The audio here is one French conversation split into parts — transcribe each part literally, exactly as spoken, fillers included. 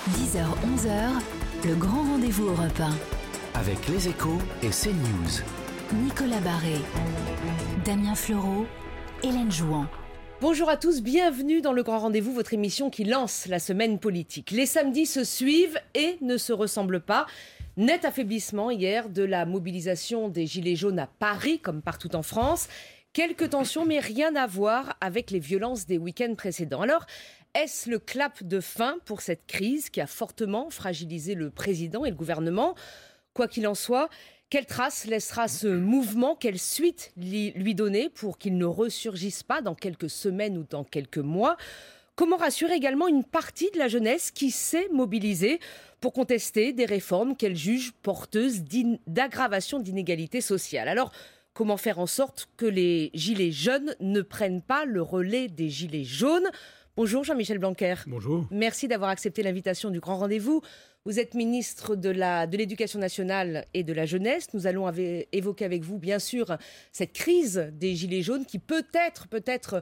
dix heures onze heures, le grand rendez-vous Europe un. Avec Les Échos et CNews. Nicolas Barré, Damien Fleureau, Hélène Jouan. Bonjour à tous, bienvenue dans le Grand Rendez-vous, votre émission qui lance la semaine politique. Les samedis se suivent et ne se ressemblent pas. Net affaiblissement hier de la mobilisation des Gilets jaunes à Paris, comme partout en France. Quelques tensions, mais rien à voir avec les violences des week-ends précédents. Alors, est-ce le clap de fin pour cette crise qui a fortement fragilisé le président et le gouvernement ? Quoi qu'il en soit, quelle trace laissera ce mouvement ? Quelle suite lui donner pour qu'il ne ressurgisse pas dans quelques semaines ou dans quelques mois ? Comment rassurer également une partie de la jeunesse qui s'est mobilisée pour contester des réformes qu'elle juge porteuses d'aggravation d'inégalités sociales ? Alors, comment faire en sorte que les gilets jaunes ne prennent pas le relais des gilets jaunes ? Bonjour Jean-Michel Blanquer. Bonjour. Merci d'avoir accepté l'invitation du Grand Rendez-vous. Vous êtes ministre de, la, de l'Éducation nationale et de la jeunesse. Nous allons ave- évoquer avec vous, bien sûr, cette crise des Gilets jaunes qui peut-être, peut-être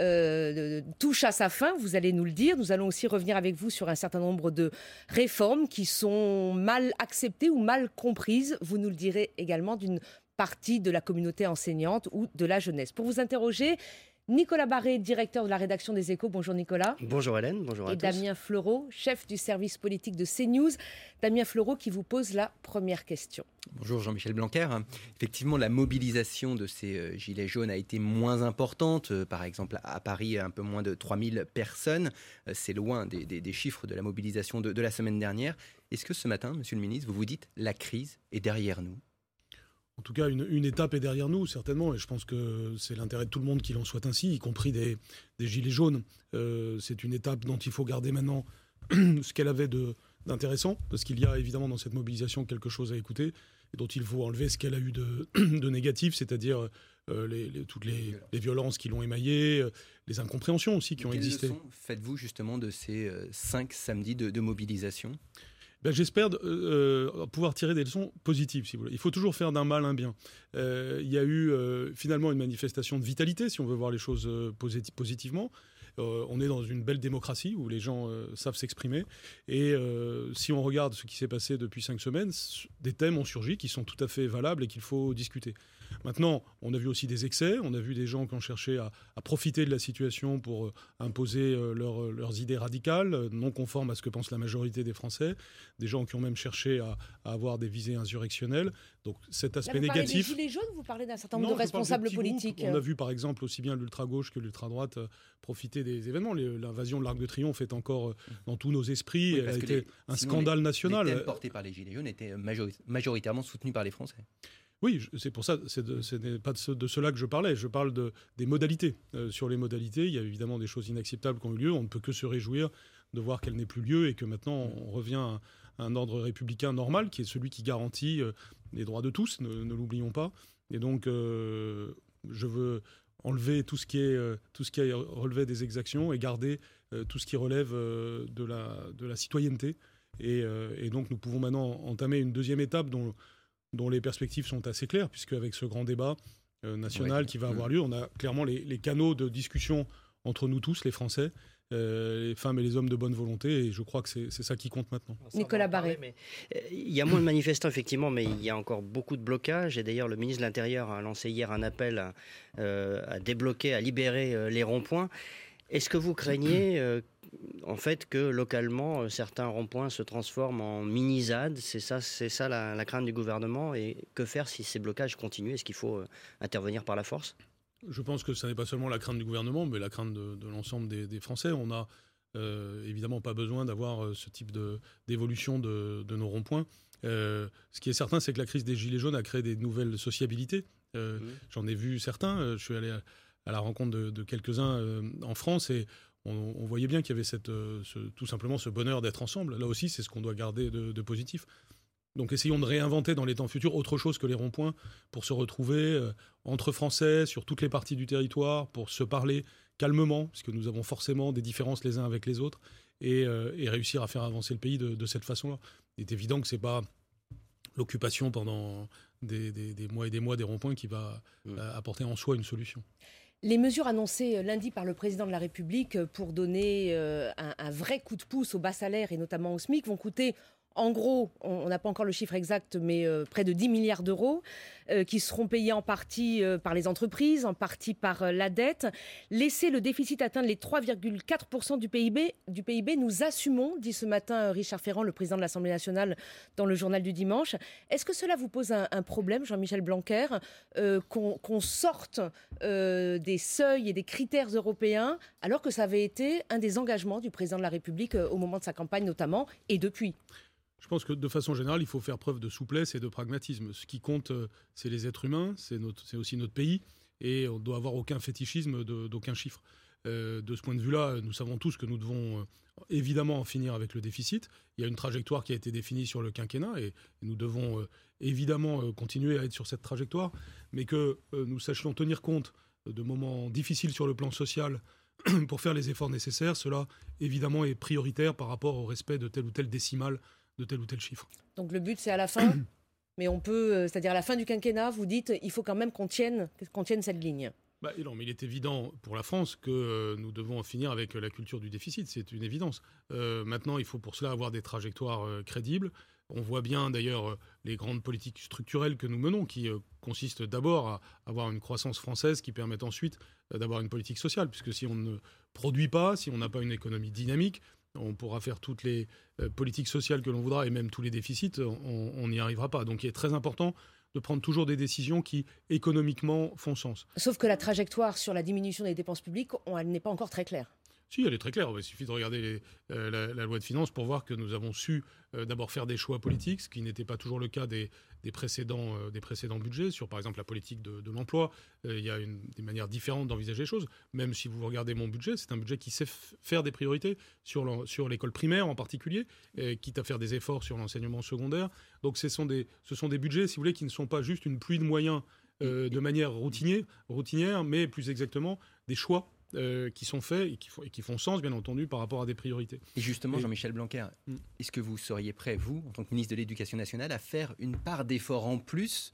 euh, touche à sa fin. Vous allez nous le dire. Nous allons aussi revenir avec vous sur un certain nombre de réformes qui sont mal acceptées ou mal comprises. Vous nous le direz également d'une partie de la communauté enseignante ou de la jeunesse. Pour vous interroger, Nicolas Barré, directeur de la rédaction des Échos. Bonjour Nicolas. Bonjour Hélène, bonjour à Et tous. Damien Fleureau, chef du service politique de CNews. Damien Fleureau qui vous pose la première question. Bonjour Jean-Michel Blanquer. Effectivement, la mobilisation de ces euh, gilets jaunes a été moins importante. Euh, par exemple, à Paris, un peu moins de trois mille personnes. Euh, c'est loin des, des, des chiffres de la mobilisation de, de la semaine dernière. Est-ce que ce matin, monsieur le ministre, vous vous dites la crise est derrière nous ? En tout cas, une, une étape est derrière nous, certainement, et je pense que c'est l'intérêt de tout le monde qu'il en soit ainsi, y compris des, des gilets jaunes. Euh, c'est une étape dont il faut garder maintenant ce qu'elle avait de, d'intéressant, parce qu'il y a évidemment dans cette mobilisation quelque chose à écouter, et dont il faut enlever ce qu'elle a eu de, de négatif, c'est-à-dire euh, les, les, toutes les, les violences qui l'ont émaillée, euh, les incompréhensions aussi qui ont Quelles existé. leçons faites-vous justement de ces euh, cinq samedis de, de mobilisation ? Ben, j'espère euh, pouvoir tirer des leçons positives, si vous voulez. Il faut toujours faire d'un mal un bien. Euh, il y a eu euh, finalement une manifestation de vitalité, si on veut voir les choses euh, posit- positivement. Euh, on est dans une belle démocratie où les gens euh, savent s'exprimer. Et euh, si on regarde ce qui s'est passé depuis cinq semaines, des thèmes ont surgi qui sont tout à fait valables et qu'il faut discuter. Maintenant, on a vu aussi des excès, on a vu des gens qui ont cherché à, à profiter de la situation pour euh, imposer euh, leur, leurs idées radicales, euh, non conformes à ce que pense la majorité des Français, des gens qui ont même cherché à, à avoir des visées insurrectionnelles. Donc cet aspect Là, vous négatif... Vous parlez des gilets jaunes ou vous parlez d'un certain nombre non, de responsables politiques ? On a vu par exemple aussi bien l'ultra-gauche que l'ultra-droite euh, profiter des événements. Les, l'invasion de l'Arc de Triomphe est encore euh, dans tous nos esprits. Oui, Elle a été les, un scandale les, national. Les thèmes portés par les gilets jaunes étaient majori- majoritairement soutenus par les Français. Oui, c'est pour ça, c'est de, ce n'est pas de, ce, de cela que je parlais. Je parle de, des modalités. Euh, sur les modalités, il y a évidemment des choses inacceptables qui ont eu lieu. On ne peut que se réjouir de voir qu'elle n'ait plus lieu et que maintenant on revient à, à un ordre républicain normal, qui est celui qui garantit euh, les droits de tous, ne, ne l'oublions pas. Et donc, euh, je veux enlever tout ce qui est euh, tout ce qui est relevé des exactions et garder euh, tout ce qui relève euh, de, la, de la citoyenneté. Et, euh, et donc, nous pouvons maintenant entamer une deuxième étape dont dont les perspectives sont assez claires, puisque avec ce grand débat euh, national oui. qui va avoir lieu, on a clairement les, les canaux de discussion entre nous tous, les Français, euh, les femmes et les hommes de bonne volonté, et je crois que c'est, c'est ça qui compte maintenant. Nicolas Barré. Parler, mais, euh, il y a moins de manifestants, effectivement, mais il y a encore beaucoup de blocages, et d'ailleurs le ministre de l'Intérieur a lancé hier un appel à, euh, à débloquer, à libérer euh, les ronds-points. Est-ce que vous craignez euh, en fait que localement euh, certains ronds-points se transforment en mini-Z A D ? C'est ça, c'est ça la, la crainte du gouvernement. Et que faire si ces blocages continuent ? Est-ce qu'il faut euh, intervenir par la force ? Je pense que ce n'est pas seulement la crainte du gouvernement, mais la crainte de, de l'ensemble des, des Français. On n'a euh, évidemment pas besoin d'avoir euh, ce type de, d'évolution de, de nos ronds-points. Euh, ce qui est certain, c'est que la crise des Gilets jaunes a créé des nouvelles sociabilités. Euh, mmh. J'en ai vu certains. Euh, je suis allé à, à la rencontre de, de quelques-uns euh, en France et on, on voyait bien qu'il y avait cette, euh, ce, tout simplement ce bonheur d'être ensemble. Là aussi, c'est ce qu'on doit garder de, de positif. Donc essayons de réinventer dans les temps futurs autre chose que les ronds-points pour se retrouver euh, entre Français sur toutes les parties du territoire, pour se parler calmement, puisque nous avons forcément des différences les uns avec les autres, et, euh, et réussir à faire avancer le pays de, de cette façon-là. Il est évident que ce n'est pas l'occupation pendant des, des, des mois et des mois des ronds-points qui va mmh. euh, apporter en soi une solution. Les mesures annoncées lundi par le président de la République pour donner euh, un, un vrai coup de pouce aux bas salaires et notamment au SMIC vont coûter, en gros, on n'a pas encore le chiffre exact, mais euh, près de dix milliards d'euros euh, qui seront payés en partie euh, par les entreprises, en partie par euh, la dette. Laisser le déficit atteindre les trois virgule quatre pour cent du P I B, du P I B, nous assumons, dit ce matin Richard Ferrand, le président de l'Assemblée nationale, dans le journal du dimanche. Est-ce que cela vous pose un, un problème, Jean-Michel Blanquer, euh, qu'on, qu'on sorte euh, des seuils et des critères européens, alors que ça avait été un des engagements du président de la République euh, au moment de sa campagne notamment, et depuis ? Je pense que de façon générale, il faut faire preuve de souplesse et de pragmatisme. Ce qui compte, c'est les êtres humains, c'est, notre, c'est aussi notre pays, et on ne doit avoir aucun fétichisme de, d'aucun chiffre. Euh, de ce point de vue-là, nous savons tous que nous devons euh, évidemment en finir avec le déficit. Il y a une trajectoire qui a été définie sur le quinquennat, et, et nous devons euh, évidemment euh, continuer à être sur cette trajectoire, mais que euh, nous sachions tenir compte de moments difficiles sur le plan social pour faire les efforts nécessaires. Cela, évidemment, est prioritaire par rapport au respect de telle ou telle décimale de tel ou tel chiffre. Donc le but, c'est à la fin, mais on peut, c'est-à-dire à la fin du quinquennat, vous dites il faut quand même qu'on tienne, qu'on tienne cette ligne. Bah, non, mais il est évident pour la France que euh, nous devons en finir avec la culture du déficit, c'est une évidence. Euh, maintenant, il faut pour cela avoir des trajectoires euh, crédibles. On voit bien d'ailleurs euh, les grandes politiques structurelles que nous menons, qui euh, consistent d'abord à avoir une croissance française qui permette ensuite euh, d'avoir une politique sociale, puisque si on ne produit pas, si on n'a pas une économie dynamique, on pourra faire toutes les euh, politiques sociales que l'on voudra et même tous les déficits, on n'y arrivera pas. Donc il est très important de prendre toujours des décisions qui, économiquement, font sens. Sauf que la trajectoire sur la diminution des dépenses publiques, on, elle n'est pas encore très claire. Si, elle est très claire. Il suffit de regarder les, euh, la, la loi de finances pour voir que nous avons su euh, d'abord faire des choix politiques, ce qui n'était pas toujours le cas des, des, précédents, euh, des précédents budgets. Sur, par exemple, la politique de, de l'emploi, euh, il y a une, des manières différentes d'envisager les choses. Même si vous regardez mon budget, c'est un budget qui sait f- faire des priorités sur, le, sur l'école primaire en particulier, et quitte à faire des efforts sur l'enseignement secondaire. Donc ce sont des, ce sont des budgets, si vous voulez, qui ne sont pas juste une pluie de moyens euh, de manière routinière, routinière, mais plus exactement des choix Euh, qui sont faits et qui, font, et qui font sens, bien entendu, par rapport à des priorités. Et justement, et... Jean-Michel Blanquer, mm. est-ce que vous seriez prêt, vous, en tant que ministre de l'Éducation nationale, à faire une part d'effort en plus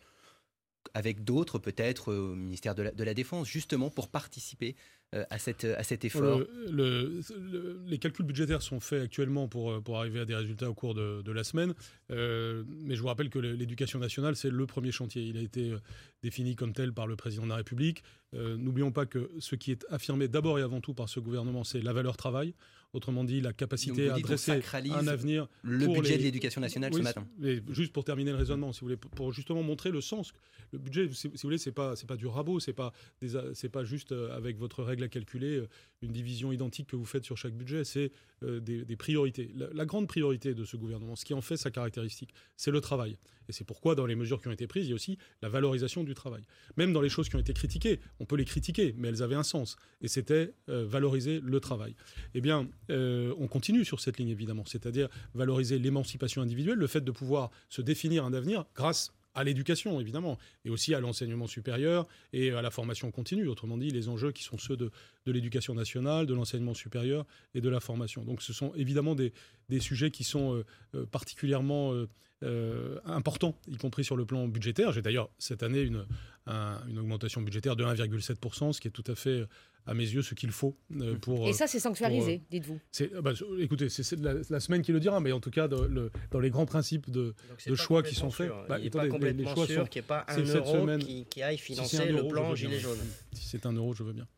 avec d'autres, peut-être, au ministère de la, de la Défense, justement pour participer euh, à, cette, à cet effort? le, le, le, Les calculs budgétaires sont faits actuellement pour, pour arriver à des résultats au cours de, de la semaine. Euh, mais je vous rappelle que l'éducation nationale, c'est le premier chantier. Il a été défini comme tel par le président de la République. Euh, n'oublions pas que ce qui est affirmé d'abord et avant tout par ce gouvernement, c'est la valeur travail. Autrement dit, la capacité à dresser un avenir. Le pour budget les... de l'éducation nationale oui, ce matin. Mais juste pour terminer le raisonnement, si vous voulez, pour justement montrer le sens. Le budget, si vous voulez, c'est pas, c'est pas du rabot, c'est pas, des, c'est pas juste avec votre règle à calculer une division identique que vous faites sur chaque budget, c'est euh, des, des priorités. La, la grande priorité de ce gouvernement, ce qui en fait sa caractéristique, c'est le travail. Et c'est pourquoi, dans les mesures qui ont été prises, il y a aussi la valorisation du travail. Même dans les choses qui ont été critiquées, on peut les critiquer, mais elles avaient un sens. Et c'était euh, valoriser le travail. Eh bien, euh, on continue sur cette ligne, évidemment. C'est-à-dire valoriser l'émancipation individuelle, le fait de pouvoir se définir un avenir grâce à l'éducation, évidemment, et aussi à l'enseignement supérieur et à la formation continue. Autrement dit, les enjeux qui sont ceux de, de l'éducation nationale, de l'enseignement supérieur et de la formation. Donc ce sont évidemment des, des sujets qui sont euh, particulièrement euh, euh, importants, y compris sur le plan budgétaire. J'ai d'ailleurs cette année une, un, une augmentation budgétaire de un virgule sept pour cent, ce qui est tout à fait, à mes yeux, ce qu'il faut euh, pour... Et ça, c'est sanctuarisé, pour, dites-vous. C'est, bah, écoutez, c'est, c'est la, la semaine qui le dira, mais en tout cas, de, le, dans les grands principes de, de choix qui sont faits... Bah, il n'est pas complètement les choix sûr sont, qu'il n'y ait pas un euro semaine, qui, qui aille financer si le euro, plan Gilets jaunes. Si c'est un euro, je veux bien.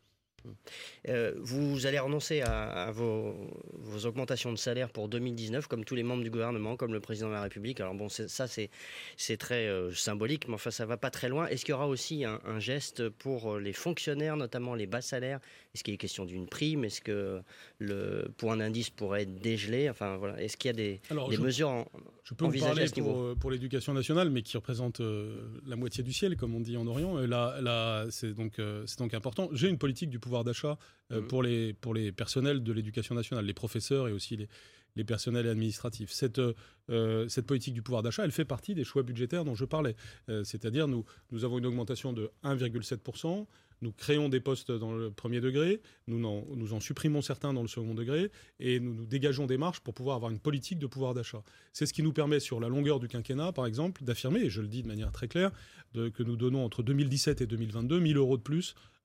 Euh, vous allez renoncer à, à vos, vos augmentations de salaire pour deux mille dix-neuf, comme tous les membres du gouvernement, comme le président de la République. Alors bon, c'est, ça c'est, c'est très euh, symbolique, mais enfin ça ne va pas très loin. Est-ce qu'il y aura aussi un, un geste pour les fonctionnaires, notamment les bas salaires? Est-ce qu'il y a question d'une prime? Est-ce que le point d'indice pourrait être dégelé? Enfin voilà, est-ce qu'il y a des, Alors, des je, mesures en, je peux vous parler pour, pour l'éducation nationale, mais qui représente euh, la moitié du ciel, comme on dit en Orient. Et là, là c'est, donc, euh, c'est donc important. J'ai une politique du pouvoir d'achat euh, mmh. pour, les, pour les personnels de l'éducation nationale, les professeurs et aussi les, les personnels administratifs. Cette, euh, cette politique du pouvoir d'achat, elle fait partie des choix budgétaires dont je parlais. Euh, c'est-à-dire, nous, nous avons une augmentation de un virgule sept pour cent. Nous créons des postes dans le premier degré, nous en, nous en supprimons certains dans le second degré, et nous nous dégageons des marges pour pouvoir avoir une politique de pouvoir d'achat. C'est ce qui nous permet, sur la longueur du quinquennat, par exemple, d'affirmer, et je le dis de manière très claire, de, que nous donnons entre deux mille dix-sept et deux mille vingt-deux mille euros de plus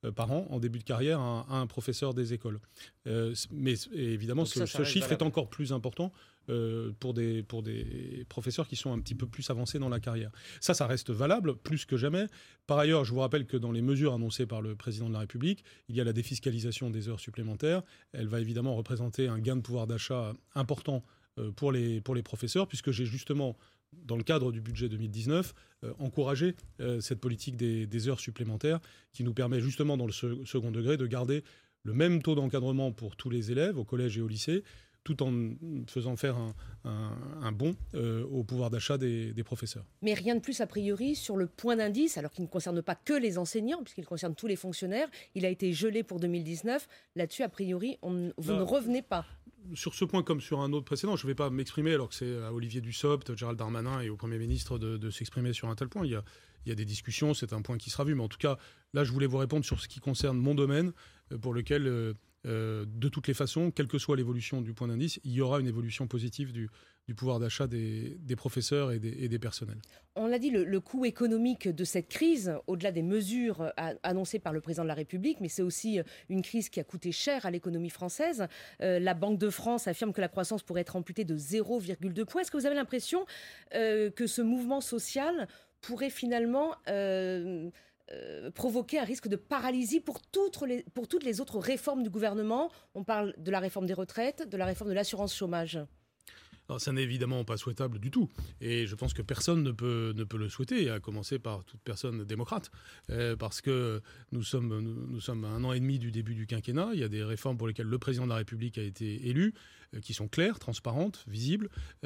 euh, par an en début de carrière à, à un professeur des écoles. Euh, mais évidemment, ce, ça, ça ce chiffre valable. Est encore plus important euh, pour, des, pour des professeurs qui sont un petit peu plus avancés dans la carrière. Ça, ça reste valable plus que jamais. Par ailleurs, je vous rappelle que dans les mesures annoncées par le président de la République, il y a la défiscalisation des heures supplémentaires. Elle va évidemment représenter un gain de pouvoir d'achat important euh, pour, les, pour les professeurs, puisque j'ai justement, dans le cadre du budget deux mille dix-neuf, euh, encouragé euh, cette politique des, des heures supplémentaires qui nous permet justement dans le se- second degré de garder le même taux d'encadrement pour tous les élèves au collège et au lycée, tout en faisant faire un, un, un bond euh, au pouvoir d'achat des, des professeurs. Mais rien de plus a priori sur le point d'indice, alors qu'il ne concerne pas que les enseignants, puisqu'il concerne tous les fonctionnaires. Il a été gelé pour deux mille dix-neuf. Là-dessus, a priori, on, vous Là, ne revenez pas. Sur ce point comme sur un autre précédent, je ne vais pas m'exprimer alors que c'est à Olivier Dussopt, Gérald Darmanin et au Premier ministre de, de s'exprimer sur un tel point. Il y a, il y a des discussions, c'est un point qui sera vu. Mais en tout cas, là, je voulais vous répondre sur ce qui concerne mon domaine, pour lequel... Euh, Euh, de toutes les façons, quelle que soit l'évolution du point d'indice, il y aura une évolution positive du, du pouvoir d'achat des, des professeurs et des, et des personnels. On l'a dit, le, le coût économique de cette crise, au-delà des mesures a, annoncées par le président de la République, mais c'est aussi une crise qui a coûté cher à l'économie française. Euh, la Banque de France affirme que la croissance pourrait être amputée de zéro virgule deux points. Est-ce que vous avez l'impression euh, que ce mouvement social pourrait finalement... Euh, Euh, provoquer un risque de paralysie pour toutes, les, pour toutes les autres réformes du gouvernement? On parle de la réforme des retraites, de la réforme de l'assurance chômage. Alors, ça n'est évidemment pas souhaitable du tout. Et je pense que personne ne peut, ne peut le souhaiter, à commencer par toute personne démocrate. Euh, parce que nous sommes, nous, nous sommes à un an et demi du début du quinquennat. Il y a des réformes pour lesquelles le président de la République a été élu, euh, qui sont claires, transparentes, visibles,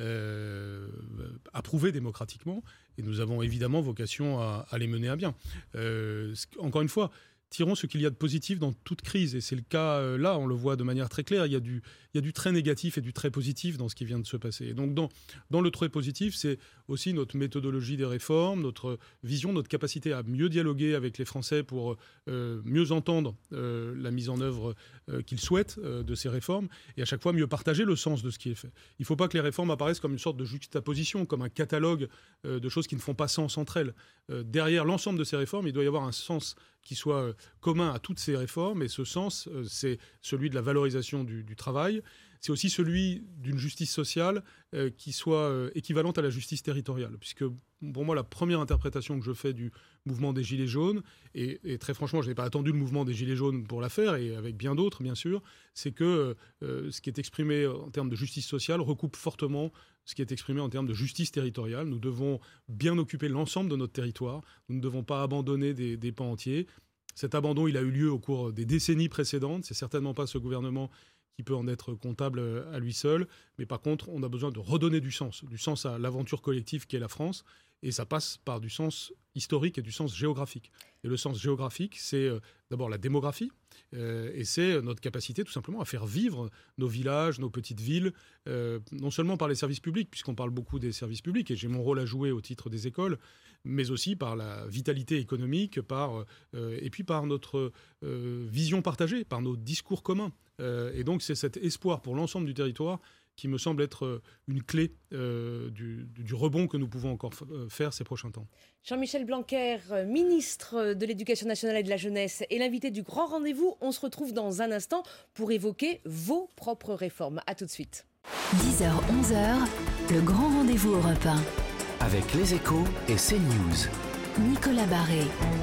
euh, approuvées démocratiquement. Et nous avons évidemment vocation à, à les mener à bien. Euh, encore une fois, tirons ce qu'il y a de positif dans toute crise. Et c'est le cas euh, là, on le voit de manière très claire. Il y a du, il y a du très négatif et du très positif dans ce qui vient de se passer. Et donc dans, dans le très positif, c'est aussi notre méthodologie des réformes, notre vision, notre capacité à mieux dialoguer avec les Français pour euh, mieux entendre euh, la mise en œuvre euh, qu'ils souhaitent euh, de ces réformes et à chaque fois mieux partager le sens de ce qui est fait. Il ne faut pas que les réformes apparaissent comme une sorte de juxtaposition, comme un catalogue euh, de choses qui ne font pas sens entre elles. Euh, derrière l'ensemble de ces réformes, il doit y avoir un sens qui soit euh, commun à toutes ces réformes, et ce sens, euh, c'est celui de la valorisation du, du travail. C'est aussi celui d'une justice sociale euh, qui soit euh, équivalente à la justice territoriale. Puisque, pour moi, la première interprétation que je fais du mouvement des Gilets jaunes, et, et très franchement, je n'ai pas attendu le mouvement des Gilets jaunes pour la faire, et avec bien d'autres, bien sûr, c'est que euh, ce qui est exprimé en termes de justice sociale recoupe fortement ce qui est exprimé en termes de justice territoriale. Nous devons bien occuper l'ensemble de notre territoire. Nous ne devons pas abandonner des, des pans entiers. Cet abandon, il a eu lieu au cours des décennies précédentes. C'est certainement pas ce gouvernement qui peut en être comptable à lui seul. Mais par contre, on a besoin de redonner du sens, du sens à l'aventure collective qu'est la France. Et ça passe par du sens historique et du sens géographique. Et le sens géographique, c'est euh, d'abord la démographie, euh, et c'est notre capacité tout simplement à faire vivre nos villages, nos petites villes, euh, non seulement par les services publics, puisqu'on parle beaucoup des services publics, et j'ai mon rôle à jouer au titre des écoles, mais aussi par la vitalité économique, par, euh, et puis par notre euh, vision partagée, par nos discours communs. Euh, et donc c'est cet espoir pour l'ensemble du territoire qui me semble être une clé euh, du, du rebond que nous pouvons encore f- faire ces prochains temps. Jean-Michel Blanquer, ministre de l'Éducation nationale et de la jeunesse, est l'invité du Grand Rendez-vous. On se retrouve dans un instant pour évoquer vos propres réformes. A tout de suite. dix heures onze heures, le Grand Rendez-vous Europe un. Avec les Échos et CNews. Nicolas Barré,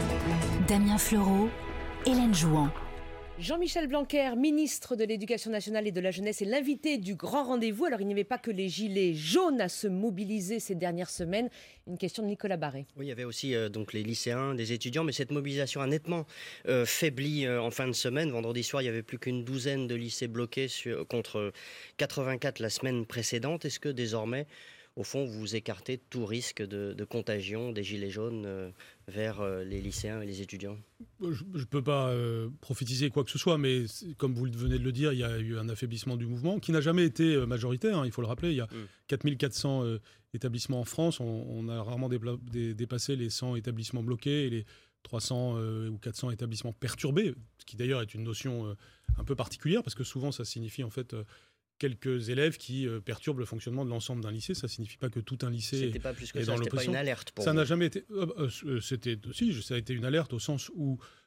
Damien Fleureau, Hélène Jouan. Jean-Michel Blanquer, ministre de l'Éducation nationale et de la jeunesse, est l'invité du Grand Rendez-vous. Alors, il n'y avait pas que les gilets jaunes à se mobiliser ces dernières semaines. Une question de Nicolas Barré. Oui, il y avait aussi euh, donc les lycéens, des étudiants, mais cette mobilisation a nettement euh, faibli euh, en fin de semaine. Vendredi soir, il n'y avait plus qu'une douzaine de lycées bloqués sur, contre quatre-vingt-quatre la semaine précédente. Est-ce que désormais, au fond, vous écartez tout risque de, de contagion des gilets jaunes euh, vers euh, les lycéens et les étudiants? Je ne peux pas euh, prophétiser quoi que ce soit, mais comme vous venez de le dire, il y a eu un affaiblissement du mouvement qui n'a jamais été euh, majoritaire, hein, il faut le rappeler. Il y a mmh. quatre mille quatre cents euh, établissements en France. On, on a rarement dépla- dé- dépassé les cent établissements bloqués et les trois cents euh, ou quatre cents établissements perturbés, ce qui d'ailleurs est une notion euh, un peu particulière, parce que souvent ça signifie en fait... Euh, quelques élèves qui euh, perturbent le fonctionnement de l'ensemble d'un lycée. Ça ne signifie pas que tout un lycée c'était pas plus que est ça, dans c'était l'opposition. Pas une alerte pour ça vous. n'a jamais été... Euh, euh, c'était, si, ça a été une alerte au sens où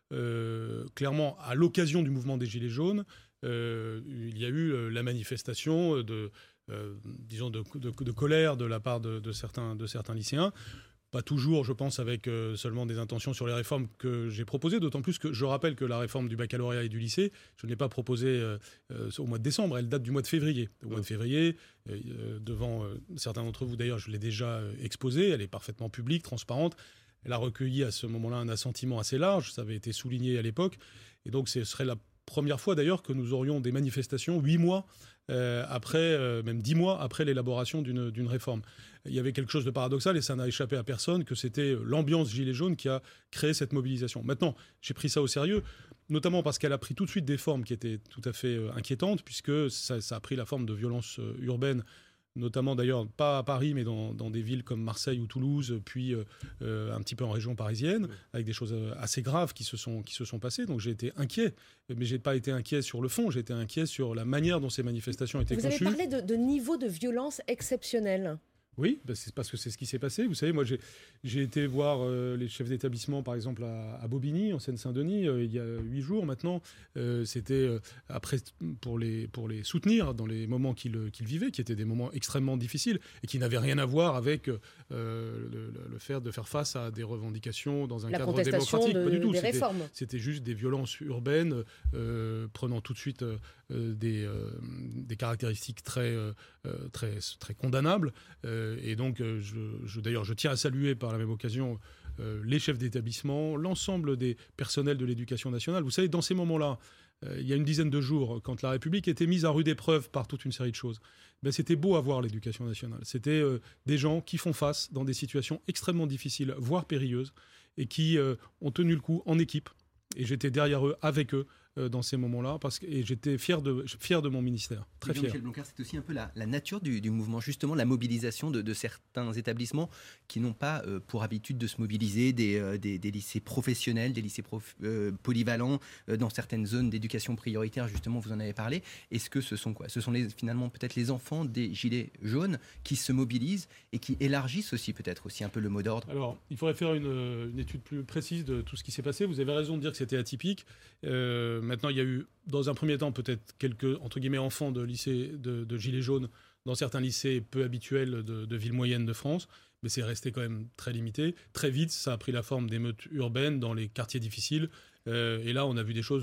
euh, clairement, à l'occasion du mouvement des Gilets jaunes, euh, il y a eu euh, la manifestation de, euh, disons de, de, de colère de la part de, de, certains, de certains lycéens. Pas toujours, je pense, avec euh, seulement des intentions sur les réformes que j'ai proposées, d'autant plus que je rappelle que la réforme du baccalauréat et du lycée, je ne l'ai pas proposée euh, euh, au mois de décembre, elle date du mois de février. Au mois de février, euh, devant euh, certains d'entre vous d'ailleurs, je l'ai déjà euh, exposée, elle est parfaitement publique, transparente. Elle a recueilli à ce moment-là un assentiment assez large, ça avait été souligné à l'époque, et donc ce serait la première fois d'ailleurs que nous aurions des manifestations huit mois euh, après, euh, même dix mois après l'élaboration d'une, d'une réforme. Il y avait quelque chose de paradoxal et ça n'a échappé à personne que c'était l'ambiance Gilets jaunes qui a créé cette mobilisation. Maintenant, j'ai pris ça au sérieux, notamment parce qu'elle a pris tout de suite des formes qui étaient tout à fait euh, inquiétantes, puisque ça, ça a pris la forme de violences euh, urbaines, notamment d'ailleurs pas à Paris, mais dans, dans des villes comme Marseille ou Toulouse, puis euh, euh, un petit peu en région parisienne, avec des choses assez graves qui se sont, qui se sont passées. Donc j'ai été inquiet, mais je n'ai pas été inquiet sur le fond, j'ai été inquiet sur la manière dont ces manifestations étaient Vous conçues. Vous avez parlé de, de niveau de violence exceptionnel. Oui, bah c'est parce que c'est ce qui s'est passé. Vous savez, moi, j'ai, j'ai été voir euh, les chefs d'établissement, par exemple, à, à Bobigny, en Seine-Saint-Denis, euh, il y a huit jours maintenant. Euh, c'était euh, après pour les, pour les soutenir dans les moments qu'ils, qu'ils vivaient, qui étaient des moments extrêmement difficiles et qui n'avaient rien à voir avec euh, le, le fait de faire face à des revendications dans un La cadre démocratique. de, Pas du tout. Des c'était, réformes. c'était juste des violences urbaines, euh, prenant tout de suite euh, des, euh, des caractéristiques très, euh, très, très condamnables. Euh, Et donc, je, je, d'ailleurs, je tiens à saluer par la même occasion euh, les chefs d'établissement, l'ensemble des personnels de l'éducation nationale. Vous savez, dans ces moments-là, euh, il y a une dizaine de jours, quand la République était mise à rude épreuve par toute une série de choses, ben, c'était beau à voir l'éducation nationale. C'était euh, des gens qui font face dans des situations extrêmement difficiles, voire périlleuses, et qui euh, ont tenu le coup en équipe. Et j'étais derrière eux, avec eux, dans ces moments-là, parce que, et j'étais fier de, fier de mon ministère, très fier. Michel Blanquer, c'est aussi un peu la, la nature du, du mouvement, justement la mobilisation de, de certains établissements qui n'ont pas euh, pour habitude de se mobiliser, des, euh, des, des lycées professionnels, des lycées prof, euh, polyvalents, euh, dans certaines zones d'éducation prioritaire, justement, vous en avez parlé. Est-ce que ce sont quoi ? Ce sont les, finalement peut-être les enfants des Gilets jaunes qui se mobilisent et qui élargissent aussi peut-être aussi un peu le mot d'ordre ? Alors, il faudrait faire une, une étude plus précise de tout ce qui s'est passé. Vous avez raison de dire que c'était atypique. Euh, Maintenant, il y a eu, dans un premier temps, peut-être quelques, entre guillemets, enfants de lycée de, de Gilets jaunes dans certains lycées peu habituels de, de villes moyennes de France, mais c'est resté quand même très limité. Très vite, ça a pris la forme d'émeutes urbaines dans les quartiers difficiles. Euh, et là, on a vu des choses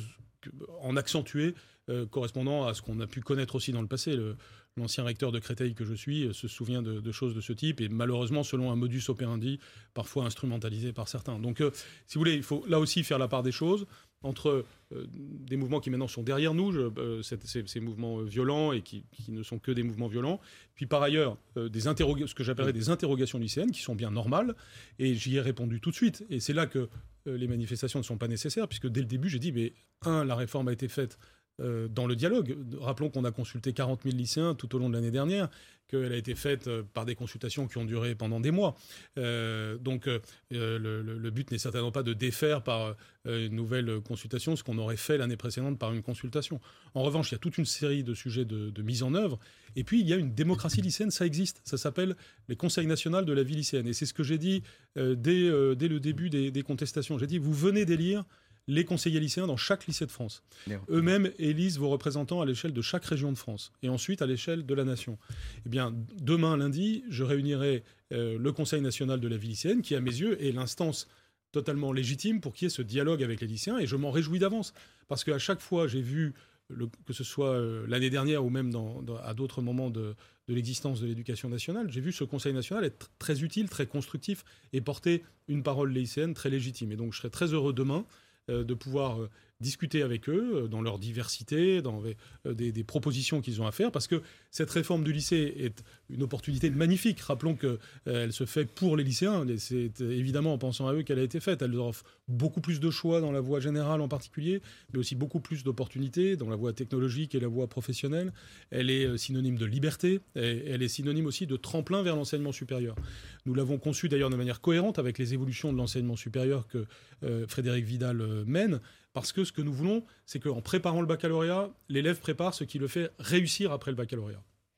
en accentué, euh, correspondant à ce qu'on a pu connaître aussi dans le passé. Le, L'ancien recteur de Créteil que je suis se souvient de, de choses de ce type, et malheureusement selon un modus operandi parfois instrumentalisé par certains. Donc, euh, si vous voulez, il faut là aussi faire la part des choses entre euh, des mouvements qui maintenant sont derrière nous, je, euh, ces, ces, ces mouvements violents et qui, qui ne sont que des mouvements violents, puis par ailleurs euh, des interroga- ce que j'appellerais des interrogations lycéennes qui sont bien normales, et j'y ai répondu tout de suite. Et c'est là que euh, les manifestations ne sont pas nécessaires, puisque dès le début j'ai dit, mais un, la réforme a été faite Euh, dans le dialogue. Rappelons qu'on a consulté quarante mille lycéens tout au long de l'année dernière, qu'elle a été faite euh, par des consultations qui ont duré pendant des mois. Euh, donc euh, le, le, le but n'est certainement pas de défaire par euh, une nouvelle consultation ce qu'on aurait fait l'année précédente par une consultation. En revanche, il y a toute une série de sujets de, de mise en œuvre. Et puis, il y a une démocratie lycéenne, ça existe. Ça s'appelle les conseils nationaux de la vie lycéenne. Et c'est ce que j'ai dit euh, dès, euh, dès le début des, des contestations. J'ai dit, vous venez d'élire les conseillers lycéens dans chaque lycée de France. Bien. Eux-mêmes élisent vos représentants à l'échelle de chaque région de France et ensuite à l'échelle de la nation. Eh bien, demain, lundi, je réunirai euh, le Conseil national de la vie lycéenne qui, à mes yeux, est l'instance totalement légitime pour qu'il y ait ce dialogue avec les lycéens, et je m'en réjouis d'avance. Parce qu'à chaque fois, j'ai vu, le, que ce soit euh, l'année dernière ou même dans, dans, à d'autres moments de, de l'existence de l'éducation nationale, j'ai vu ce Conseil national être très utile, très constructif et porter une parole lycéenne très légitime. Et donc, je serai très heureux demain de pouvoir discuter avec eux dans leur diversité, dans des, des propositions qu'ils ont à faire, parce que cette réforme du lycée est une opportunité magnifique. Rappelons qu'elle euh, se fait pour les lycéens. C'est évidemment en pensant à eux qu'elle a été faite. Elle leur offre beaucoup plus de choix dans la voie générale en particulier, mais aussi beaucoup plus d'opportunités dans la voie technologique et la voie professionnelle. Elle est synonyme de liberté, et elle est synonyme aussi de tremplin vers l'enseignement supérieur. Nous l'avons conçu d'ailleurs de manière cohérente avec les évolutions de l'enseignement supérieur que euh, Frédéric Vidal euh, mène, parce que ce que nous voulons, c'est qu'en préparant le baccalauréat, l'élève prépare ce qui le fait réussir après le baccalauréat.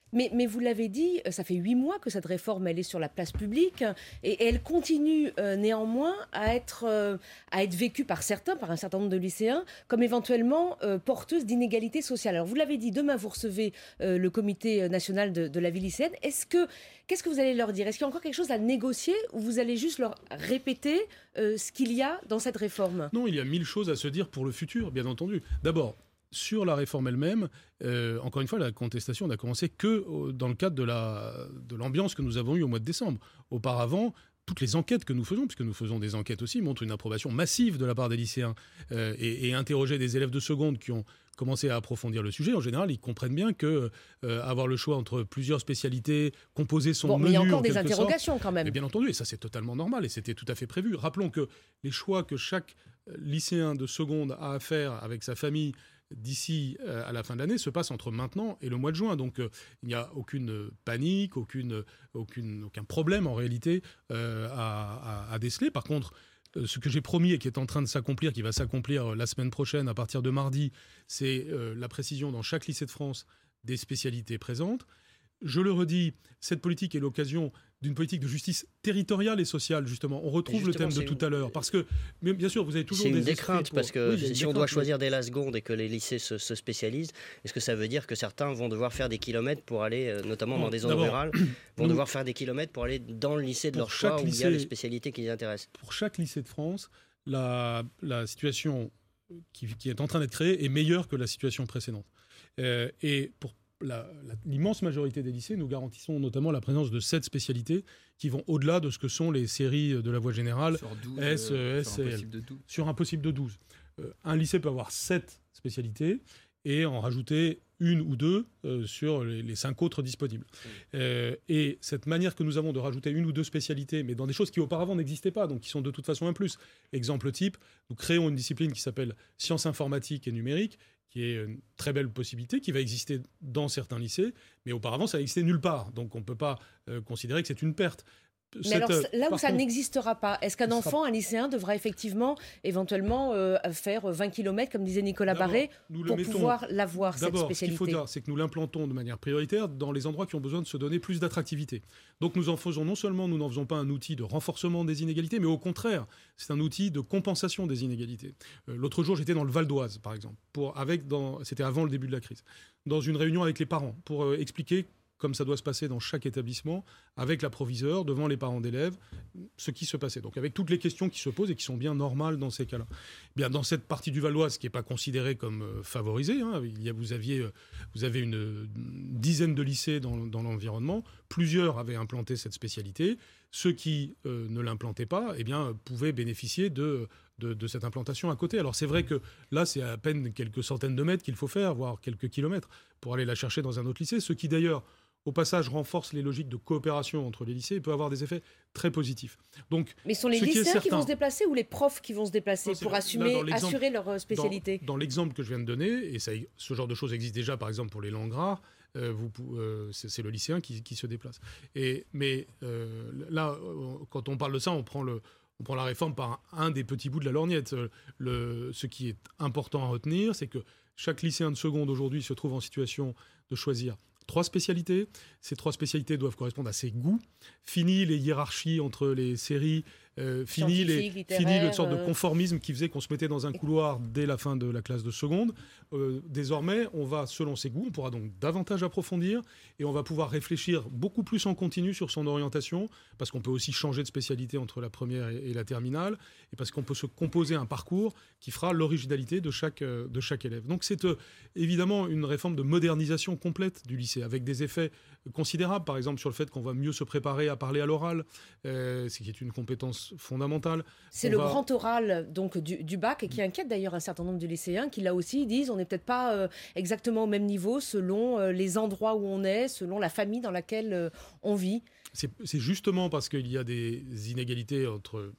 Mais, mais vous l'avez dit, ça fait huit mois que cette réforme elle est sur la place publique et, et elle continue euh, néanmoins à être, euh, à être vécue par certains, par un certain nombre de lycéens, comme éventuellement euh, porteuse d'inégalités sociales. Alors vous l'avez dit, demain vous recevez euh, le comité national de, de la vie lycéenne. Est-ce que, qu'est-ce que vous allez leur dire ? Est-ce qu'il y a encore quelque chose à négocier ou vous allez juste leur répéter euh, ce qu'il y a dans cette réforme ? Non, il y a mille choses à se dire pour le futur, bien entendu. D'abord, sur la réforme elle-même, euh, encore une fois, la contestation n'a commencé que euh, dans le cadre de, la, de l'ambiance que nous avons eue au mois de décembre. Auparavant, toutes les enquêtes que nous faisons, puisque nous faisons des enquêtes aussi, montrent une approbation massive de la part des lycéens euh, et, et interroger des élèves de seconde qui ont commencé à approfondir le sujet. En général, ils comprennent bien que euh, avoir le choix entre plusieurs spécialités, composer son bon, menu... Mais il y a encore en des interrogations sorte, quand même. Et bien entendu, et ça c'est totalement normal, et c'était tout à fait prévu. Rappelons que les choix que chaque lycéen de seconde a à faire avec sa famille d'ici euh, à la fin de l'année se passe entre maintenant et le mois de juin. Donc euh, il n'y a aucune panique, aucune, aucune, aucun problème en réalité euh, à, à, à déceler. Par contre, euh, ce que j'ai promis et qui est en train de s'accomplir, qui va s'accomplir la semaine prochaine à partir de mardi, c'est euh, la précision dans chaque lycée de France des spécialités présentes. Je le redis, cette politique est l'occasion d'une politique de justice territoriale et sociale, justement. On retrouve le thème de tout une... à l'heure. Parce que, mais bien sûr, vous avez toujours c'est des... C'est une des craintes, pour... parce que oui, si on doit choisir dès la seconde et que les lycées se, se spécialisent, est-ce que ça veut dire que certains vont devoir faire des kilomètres pour aller, euh, notamment bon, dans des zones rurales, vont nous, devoir faire des kilomètres pour aller dans le lycée de leur choix lycée, où il y a les spécialités qui les intéressent ? Pour chaque lycée de France, la, la situation qui, qui est en train d'être créée est meilleure que la situation précédente. Euh, et pour La, la, l'immense majorité des lycées, nous garantissons notamment la présence de sept spécialités qui vont au-delà de ce que sont les séries de la voie générale, sur douze, S, euh, S sur et un L. possible de douze. Sur un possible de douze. Euh, un lycée peut avoir sept spécialités et en rajouter une ou deux euh, sur les, les cinq autres disponibles. Mmh. Euh, et cette manière que nous avons de rajouter une ou deux spécialités, mais dans des choses qui auparavant n'existaient pas, donc qui sont de toute façon un plus. Exemple type, nous créons une discipline qui s'appelle sciences informatiques et numériques, qui est une très belle possibilité, qui va exister dans certains lycées, mais auparavant, ça n'existait nulle part. Donc, on ne peut pas euh, considérer que c'est une perte. Mais Cette, alors, là où par ça contre, n'existera pas, est-ce qu'un enfant, sera... un lycéen, devra effectivement, éventuellement, euh, faire vingt kilomètres, comme disait Nicolas D'abord, Barré, pour mettons... pouvoir l'avoir, cette D'abord, spécialité ? ce qu'il faut dire, c'est que nous l'implantons de manière prioritaire dans les endroits qui ont besoin de se donner plus d'attractivité. Donc, nous en faisons non seulement, nous n'en faisons pas un outil de renforcement des inégalités, mais au contraire, c'est un outil de compensation des inégalités. Euh, l'autre jour, j'étais dans le Val d'Oise, par exemple, pour, avec dans, c'était avant le début de la crise, dans une réunion avec les parents, pour euh, expliquer comme ça doit se passer dans chaque établissement, avec la proviseure, devant les parents d'élèves, ce qui se passait. Donc avec toutes les questions qui se posent et qui sont bien normales dans ces cas-là. Bien, dans cette partie du Val-d'Oise, qui n'est pas considérée comme euh, favorisée, hein, il y a, vous, aviez, euh, vous avez une, une dizaine de lycées dans, dans l'environnement, plusieurs avaient implanté cette spécialité, ceux qui euh, ne l'implantaient pas eh bien, pouvaient bénéficier de... De, de cette implantation à côté. Alors c'est vrai que là, c'est à peine quelques centaines de mètres qu'il faut faire, voire quelques kilomètres, pour aller la chercher dans un autre lycée, ce qui d'ailleurs, au passage, renforce les logiques de coopération entre les lycées et peut avoir des effets très positifs. Donc, mais ce sont les ce lycéens qui, certain, qui vont se déplacer ou les profs qui vont se déplacer non, pour là, assumer, là, assurer leur spécialité ? Dans, dans l'exemple que je viens de donner, et ça, ce genre de choses existe déjà, par exemple, pour les langues rares, euh, vous, euh, c'est, c'est le lycéen qui, qui se déplace. Et, mais euh, là, quand on parle de ça, on prend le... On prend la réforme par un des petits bouts de la lorgnette. Le, ce qui est important à retenir, c'est que chaque lycéen de seconde aujourd'hui se trouve en situation de choisir trois spécialités. Ces trois spécialités doivent correspondre à ses goûts. Fini les hiérarchies entre les séries, euh, fini, les, fini le sorte de conformisme qui faisait qu'on se mettait dans un couloir dès la fin de la classe de seconde. Euh, désormais, on va, selon ses goûts, on pourra donc davantage approfondir et on va pouvoir réfléchir beaucoup plus en continu sur son orientation, parce qu'on peut aussi changer de spécialité entre la première et, et la terminale, et parce qu'on peut se composer un parcours qui fera l'originalité de chaque, euh, de chaque élève. Donc c'est euh, évidemment une réforme de modernisation complète du lycée, avec des effets considérables, par exemple sur le fait qu'on va mieux se préparer à parler à l'oral, euh, ce qui est une compétence fondamentale. C'est on le va... grand oral donc, du, du bac, et qui inquiète d'ailleurs un certain nombre de lycéens, qui là aussi disent on n'est peut-être pas euh, exactement au même niveau selon euh, les endroits où on est, selon la famille dans laquelle euh, on vit. C'est, c'est justement parce qu'il y a des inégalités entre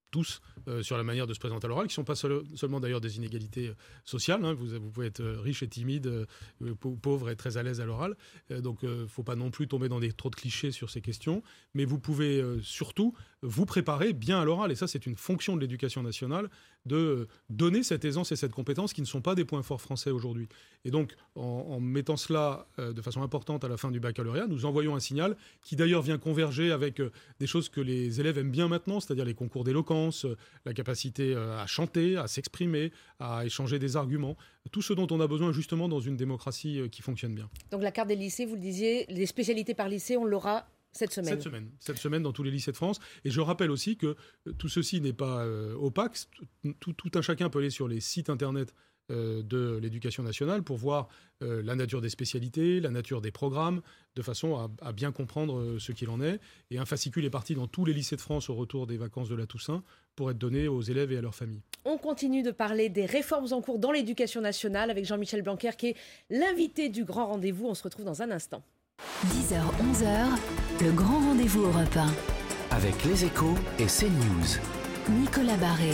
tous euh, sur la manière de se présenter à l'oral, qui ne sont pas seul, seulement d'ailleurs des inégalités sociales. Hein. Vous, vous pouvez être riche et timide, euh, pauvre et très à l'aise à l'oral. Euh, donc il euh, ne faut pas non plus tomber dans des, trop de clichés sur ces questions. Mais vous pouvez euh, surtout vous préparer bien à l'oral. Et ça, c'est une fonction de l'éducation nationale, de donner cette aisance et cette compétence qui ne sont pas des points forts français aujourd'hui. Et donc, en, en mettant cela euh, de façon importante à la fin du baccalauréat, nous envoyons un signal qui d'ailleurs vient converger avec euh, des choses que les élèves aiment bien maintenant, c'est-à-dire les concours d'éloquence, euh, la capacité euh, à chanter, à s'exprimer, à échanger des arguments, tout ce dont on a besoin justement dans une démocratie euh, qui fonctionne bien. Donc la carte des lycées, vous le disiez, les spécialités par lycée, on l'aura Cette semaine. Cette semaine. Cette semaine dans tous les lycées de France. Et je rappelle aussi que tout ceci n'est pas euh, opaque. Tout, tout un chacun peut aller sur les sites internet euh, de l'éducation nationale pour voir euh, la nature des spécialités, la nature des programmes, de façon à, à bien comprendre euh, ce qu'il en est. Et un fascicule est parti dans tous les lycées de France au retour des vacances de la Toussaint pour être donné aux élèves et à leurs familles. On continue de parler des réformes en cours dans l'éducation nationale avec Jean-Michel Blanquer qui est l'invité du grand rendez-vous. On se retrouve dans un instant. dix heures, onze heures, le grand rendez-vous Europe un. Avec Les Échos et CNews. Nicolas Barré,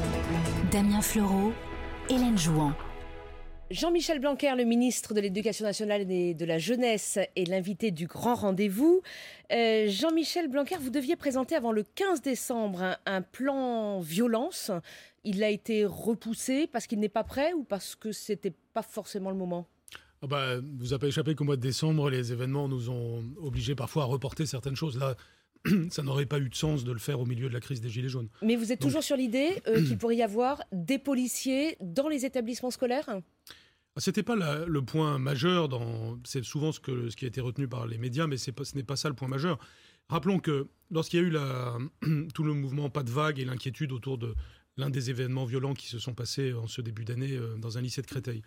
Damien Fleureau, Hélène Jouan. Jean-Michel Blanquer, le ministre de l'Éducation nationale et de la jeunesse, est l'invité du grand rendez-vous. Euh, Jean-Michel Blanquer, vous deviez présenter avant le quinze décembre un, un plan violence. Il a été repoussé parce qu'il n'est pas prêt ou parce que ce n'était pas forcément le moment ? Ah bah, vous avez échappé qu'au mois de décembre, les événements nous ont obligés parfois à reporter certaines choses. Là, ça n'aurait pas eu de sens de le faire au milieu de la crise des Gilets jaunes. Mais vous êtes Donc, toujours sur l'idée euh, qu'il pourrait y avoir des policiers dans les établissements scolaires ? C'était pas la, le point majeur, dans, c'est souvent ce, que, ce qui a été retenu par les médias, mais c'est pas, ce n'est pas ça le point majeur. Rappelons que lorsqu'il y a eu la, tout le mouvement Pas de vague et l'inquiétude autour de l'un des événements violents qui se sont passés en ce début d'année euh, dans un lycée de Créteil,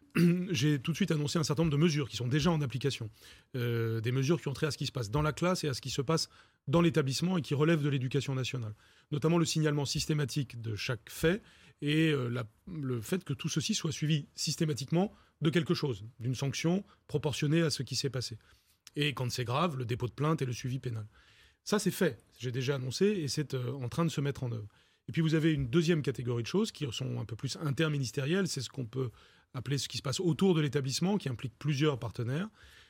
j'ai tout de suite annoncé un certain nombre de mesures qui sont déjà en application. Euh, des mesures qui ont trait à ce qui se passe dans la classe et à ce qui se passe dans l'établissement et qui relèvent de l'éducation nationale. Notamment le signalement systématique de chaque fait et euh, la, le fait que tout ceci soit suivi systématiquement de quelque chose, d'une sanction proportionnée à ce qui s'est passé. Et quand c'est grave, le dépôt de plainte et le suivi pénal. Ça, c'est fait. J'ai déjà annoncé et c'est euh, en train de se mettre en œuvre. Et puis vous avez une deuxième catégorie de choses qui sont un peu plus interministérielles. C'est ce qu'on peut appeler ce qui se passe autour de l'établissement, qui implique plusieurs partenaires.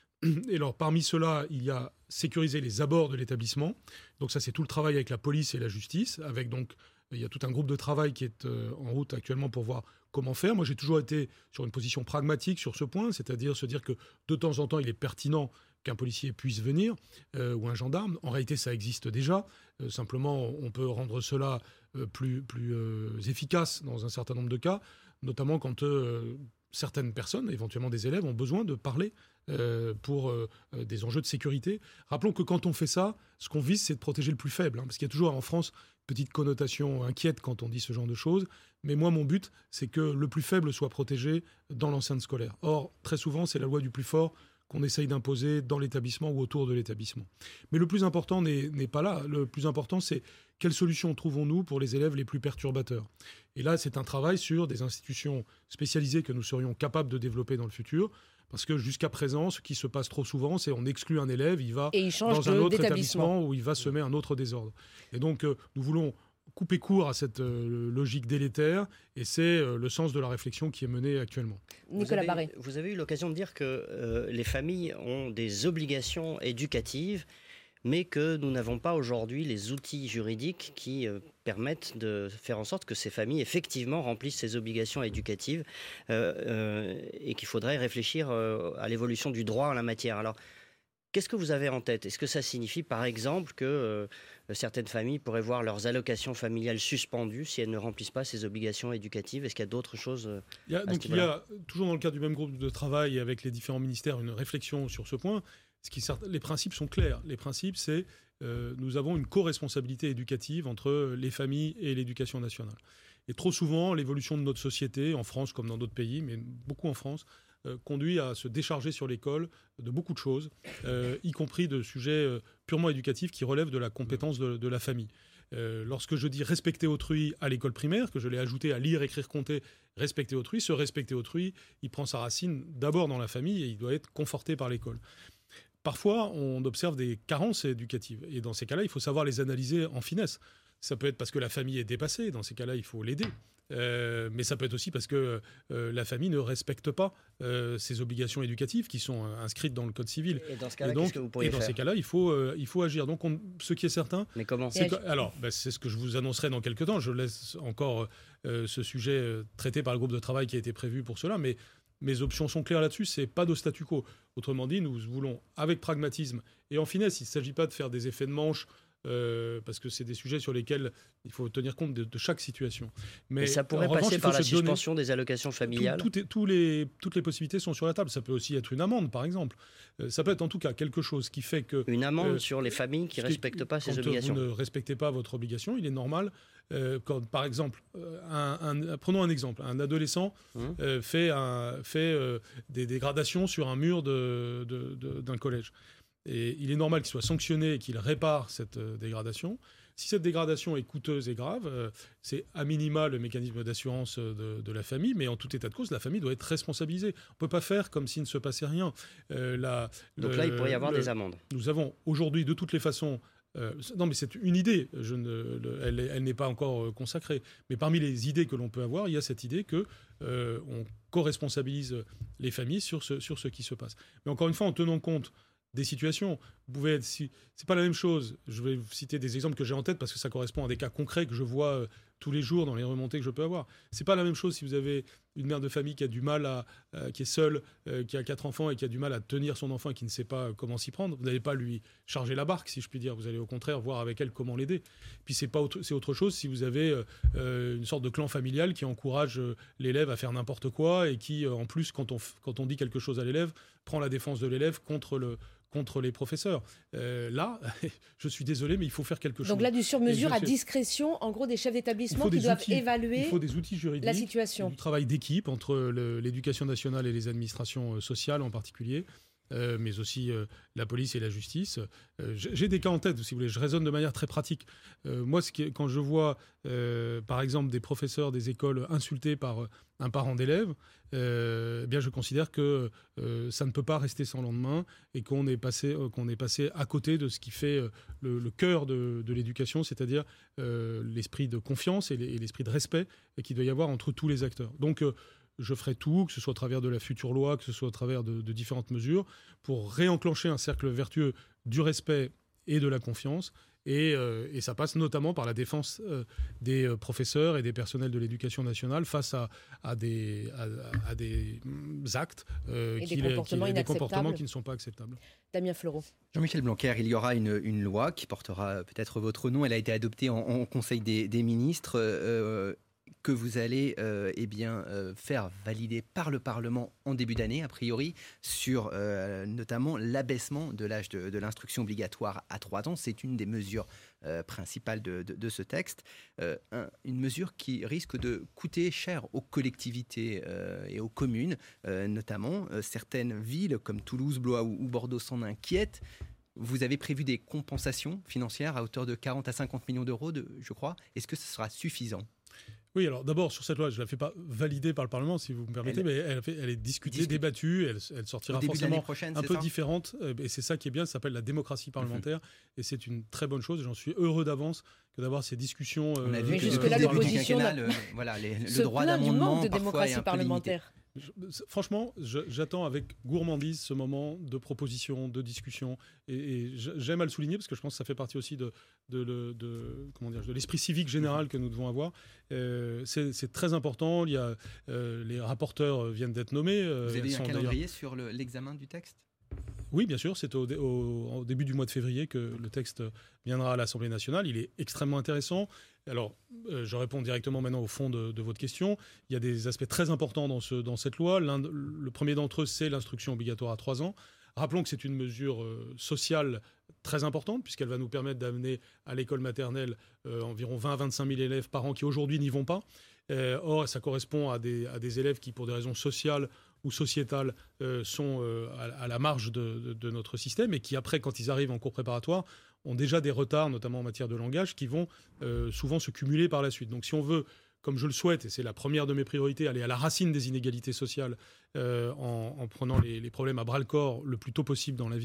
Et alors, parmi ceux-là, il y a sécuriser les abords de l'établissement. Donc ça, c'est tout le travail avec la police et la justice. Avec donc, il y a tout un groupe de travail qui est euh, en route actuellement pour voir comment faire. Moi, j'ai toujours été sur une position pragmatique sur ce point, c'est-à-dire se dire que de temps en temps, il est pertinent qu'un policier puisse venir, euh, ou un gendarme. En réalité, ça existe déjà. Euh, simplement, on peut rendre cela euh, plus, plus euh, efficace dans un certain nombre de cas, notamment quand euh, certaines personnes, éventuellement des élèves, ont besoin de parler euh, pour euh, des enjeux de sécurité. Rappelons que quand on fait ça, ce qu'on vise, c'est de protéger le plus faible, hein, parce qu'il y a toujours en France une petite connotation inquiète quand on dit ce genre de choses. Mais moi, mon but, c'est que le plus faible soit protégé dans l'enceinte scolaire. Or, très souvent, c'est la loi du plus fort qu'on essaye d'imposer dans l'établissement ou autour de l'établissement. Mais le plus important n'est, n'est pas là. Le plus important, c'est quelles solutions trouvons-nous pour les élèves les plus perturbateurs. Et là, c'est un travail sur des institutions spécialisées que nous serions capables de développer dans le futur. Parce que jusqu'à présent, ce qui se passe trop souvent, c'est on exclut un élève, il va Et il change dans un de, autre d'établissement. établissement où il va semer un autre désordre. Et donc, euh, nous voulons couper court à cette euh, logique délétère, et c'est euh, le sens de la réflexion qui est menée actuellement. Nicolas vous Barré. avez, vous avez eu l'occasion de dire que euh, les familles ont des obligations éducatives, mais que nous n'avons pas aujourd'hui les outils juridiques qui euh, permettent de faire en sorte que ces familles effectivement remplissent ces obligations éducatives euh, euh, et qu'il faudrait réfléchir euh, à l'évolution du droit en la matière. Alors, qu'est-ce que vous avez en tête ? Est-ce que ça signifie, par exemple, que euh, certaines familles pourraient voir leurs allocations familiales suspendues si elles ne remplissent pas ces obligations éducatives ? Est-ce qu'il y a d'autres choses euh, il y a, Donc il y a, toujours dans le cadre du même groupe de travail et avec les différents ministères, une réflexion sur ce point. Ce qui, les principes sont clairs. Les principes, c'est euh, nous avons une co-responsabilité éducative entre les familles et l'éducation nationale. Et trop souvent, l'évolution de notre société, en France comme dans d'autres pays, mais beaucoup en France, euh, conduit à se décharger sur l'école de beaucoup de choses, euh, y compris de sujets euh, purement éducatifs qui relèvent de la compétence de, de la famille. Euh, lorsque je dis respecter autrui à l'école primaire, que je l'ai ajouté à lire, écrire, compter, respecter autrui, ce respecter autrui, il prend sa racine d'abord dans la famille et il doit être conforté par l'école. parfois, on observe des carences éducatives. Et dans ces cas-là, il faut savoir les analyser en finesse. Ça peut être parce que la famille est dépassée. Dans ces cas-là, il faut l'aider. Euh, mais ça peut être aussi parce que euh, la famille ne respecte pas euh, ses obligations éducatives qui sont euh, inscrites dans le Code civil. Et dans ce cas-là, et donc, qu'est-ce que vous pourriez et dans faire ces cas-là, il faut, euh, il faut agir. Donc, on, ce qui est certain... Mais comment c'est que, alors, bah, c'est ce que je vous annoncerai dans quelques temps. Je laisse encore euh, ce sujet euh, traité par le groupe de travail qui a été prévu pour cela. Mais mes options sont claires là-dessus. C'est pas de statu quo. Autrement dit, nous voulons, avec pragmatisme et en finesse, il ne s'agit pas de faire des effets de manche, Euh, parce que c'est des sujets sur lesquels il faut tenir compte de, de chaque situation. Mais, Mais ça pourrait passer revanche, par la suspension donner... des allocations familiales. Tout, tout est, tous les, toutes les possibilités sont sur la table. Ça peut aussi être une amende, par exemple. Euh, ça peut être en tout cas quelque chose qui fait que... Une amende euh, sur les familles qui ne respectent pas ces obligations. Quand vous ne respectez pas votre obligation, il est normal, euh, quand, par exemple, un, un, prenons un exemple, un adolescent hum. euh, fait, un, fait euh, des dégradations sur un mur de, de, de, d'un collège. Et il est normal qu'il soit sanctionné et qu'il répare cette euh, dégradation. Si cette dégradation est coûteuse et grave, euh, c'est à minima le mécanisme d'assurance de, de la famille, mais en tout état de cause, la famille doit être responsabilisée. On ne peut pas faire comme s'il ne se passait rien. Euh, la, Donc le, là, il pourrait y avoir le, des amendes. Nous avons aujourd'hui, de toutes les façons... Euh, non, mais c'est une idée, je ne, le, elle, elle n'est pas encore euh, consacrée. Mais parmi les idées que l'on peut avoir, il y a cette idée qu'on euh, co-responsabilise les familles sur ce, sur ce qui se passe. Mais encore une fois, en tenant compte des situations. Vous pouvez être, si, c'est pas la même chose. Je vais vous citer des exemples que j'ai en tête parce que ça correspond à des cas concrets que je vois euh, tous les jours dans les remontées que je peux avoir. C'est pas la même chose si vous avez une mère de famille qui a du mal à, euh, qui est seule, euh, qui a quatre enfants et qui a du mal à tenir son enfant et qui ne sait pas comment s'y prendre. Vous n'allez pas lui charger la barque, si je puis dire. Vous allez au contraire voir avec elle comment l'aider. Puis c'est pas autre, c'est autre chose si vous avez euh, une sorte de clan familial qui encourage euh, l'élève à faire n'importe quoi et qui, euh, en plus, quand on quand on dit quelque chose à l'élève, prend la défense de l'élève contre le contre les professeurs. Euh, là, je suis désolé, mais il faut faire quelque chose. Donc là, du sur-mesure à discrétion, en gros, des chefs d'établissement qui doivent outils, évaluer il faut des outils juridiques, la situation. Du travail d'équipe entre le, l'éducation nationale et les administrations sociales en particulier, euh, mais aussi euh, la police et la justice. Euh, j'ai des cas en tête, si vous voulez. Je raisonne de manière très pratique. Euh, moi, ce qui est, quand je vois, euh, par exemple, des professeurs des écoles insultés par un parent d'élève, euh, eh bien, je considère que euh, ça ne peut pas rester sans lendemain et qu'on est passé, euh, qu'on est passé à côté de ce qui fait euh, le, le cœur de, de l'éducation, c'est-à-dire euh, l'esprit de confiance et, les, et l'esprit de respect qu'il doit y avoir entre tous les acteurs. Donc, euh, je ferai tout, que ce soit au travers de la future loi, que ce soit au travers de, de différentes mesures, pour réenclencher un cercle vertueux du respect et de la confiance. Et, euh, et ça passe notamment par la défense euh, des euh, professeurs et des personnels de l'éducation nationale face à, à, des, à, à des actes, euh, et qui, des, comportements qui, des comportements qui ne sont pas acceptables. Damien Fleureau. Jean-Michel Blanquer, il y aura une, une loi qui portera peut-être votre nom. Elle a été adoptée en, en Conseil des, des ministres. Euh, que vous allez euh, eh bien, euh, faire valider par le Parlement en début d'année, a priori, sur euh, notamment l'abaissement de l'âge de, de l'instruction obligatoire à trois ans. C'est une des mesures euh, principales de, de, de ce texte. Euh, un, une mesure qui risque de coûter cher aux collectivités euh, et aux communes, euh, notamment euh, certaines villes comme Toulouse, Blois ou, ou Bordeaux s'en inquiètent. Vous avez prévu des compensations financières à hauteur de quarante à cinquante millions d'euros, de, je crois. Est-ce que ce sera suffisant ? Oui, alors d'abord, sur cette loi, je ne la fais pas valider par le Parlement, si vous me permettez, elle, mais elle, fait, elle est discutée, discute. débattue, elle, elle sortira forcément prochaine, un peu ça différente, et c'est ça qui est bien, ça s'appelle la démocratie parlementaire, mmh. et c'est une très bonne chose, j'en suis heureux d'avance que d'avoir ces discussions. On a vu mais que jusque-là, l'opposition a... le, voilà, les, le droit d'amendement de démocratie parlementaire. Je, franchement, je, j'attends avec gourmandise ce moment de proposition, de discussion, et, et j'aime à le souligner parce que je pense que ça fait partie aussi de, de, de, de, comment dire, de l'esprit civique général que nous devons avoir. Euh, c'est, c'est très important. Il y a, euh, les rapporteurs viennent d'être nommés. Euh, Vous avez un calendrier sur le, l'examen du texte ? Oui, bien sûr, c'est au, au, au début du mois de février que le texte viendra à l'Assemblée nationale. Il est extrêmement intéressant. Alors, euh, je réponds directement maintenant au fond de, de votre question. Il y a des aspects très importants dans, ce, dans cette loi. L'un, le premier d'entre eux, c'est l'instruction obligatoire à trois ans. Rappelons que c'est une mesure euh, sociale très importante, puisqu'elle va nous permettre d'amener à l'école maternelle euh, environ vingt à vingt-cinq mille élèves par an qui aujourd'hui n'y vont pas. Euh, or, ça correspond à des, à des élèves qui, pour des raisons sociales ou sociétales, euh, sont euh, à, à la marge de, de, de notre système et qui, après, quand ils arrivent en cours préparatoire, ont déjà des retards, notamment en matière de langage, qui vont euh, souvent se cumuler par la suite. Donc si on veut, comme je le souhaite, et c'est la première de mes priorités, aller à la racine des inégalités sociales euh, en, en prenant les, les problèmes à bras-le-corps le plus tôt possible dans la vie,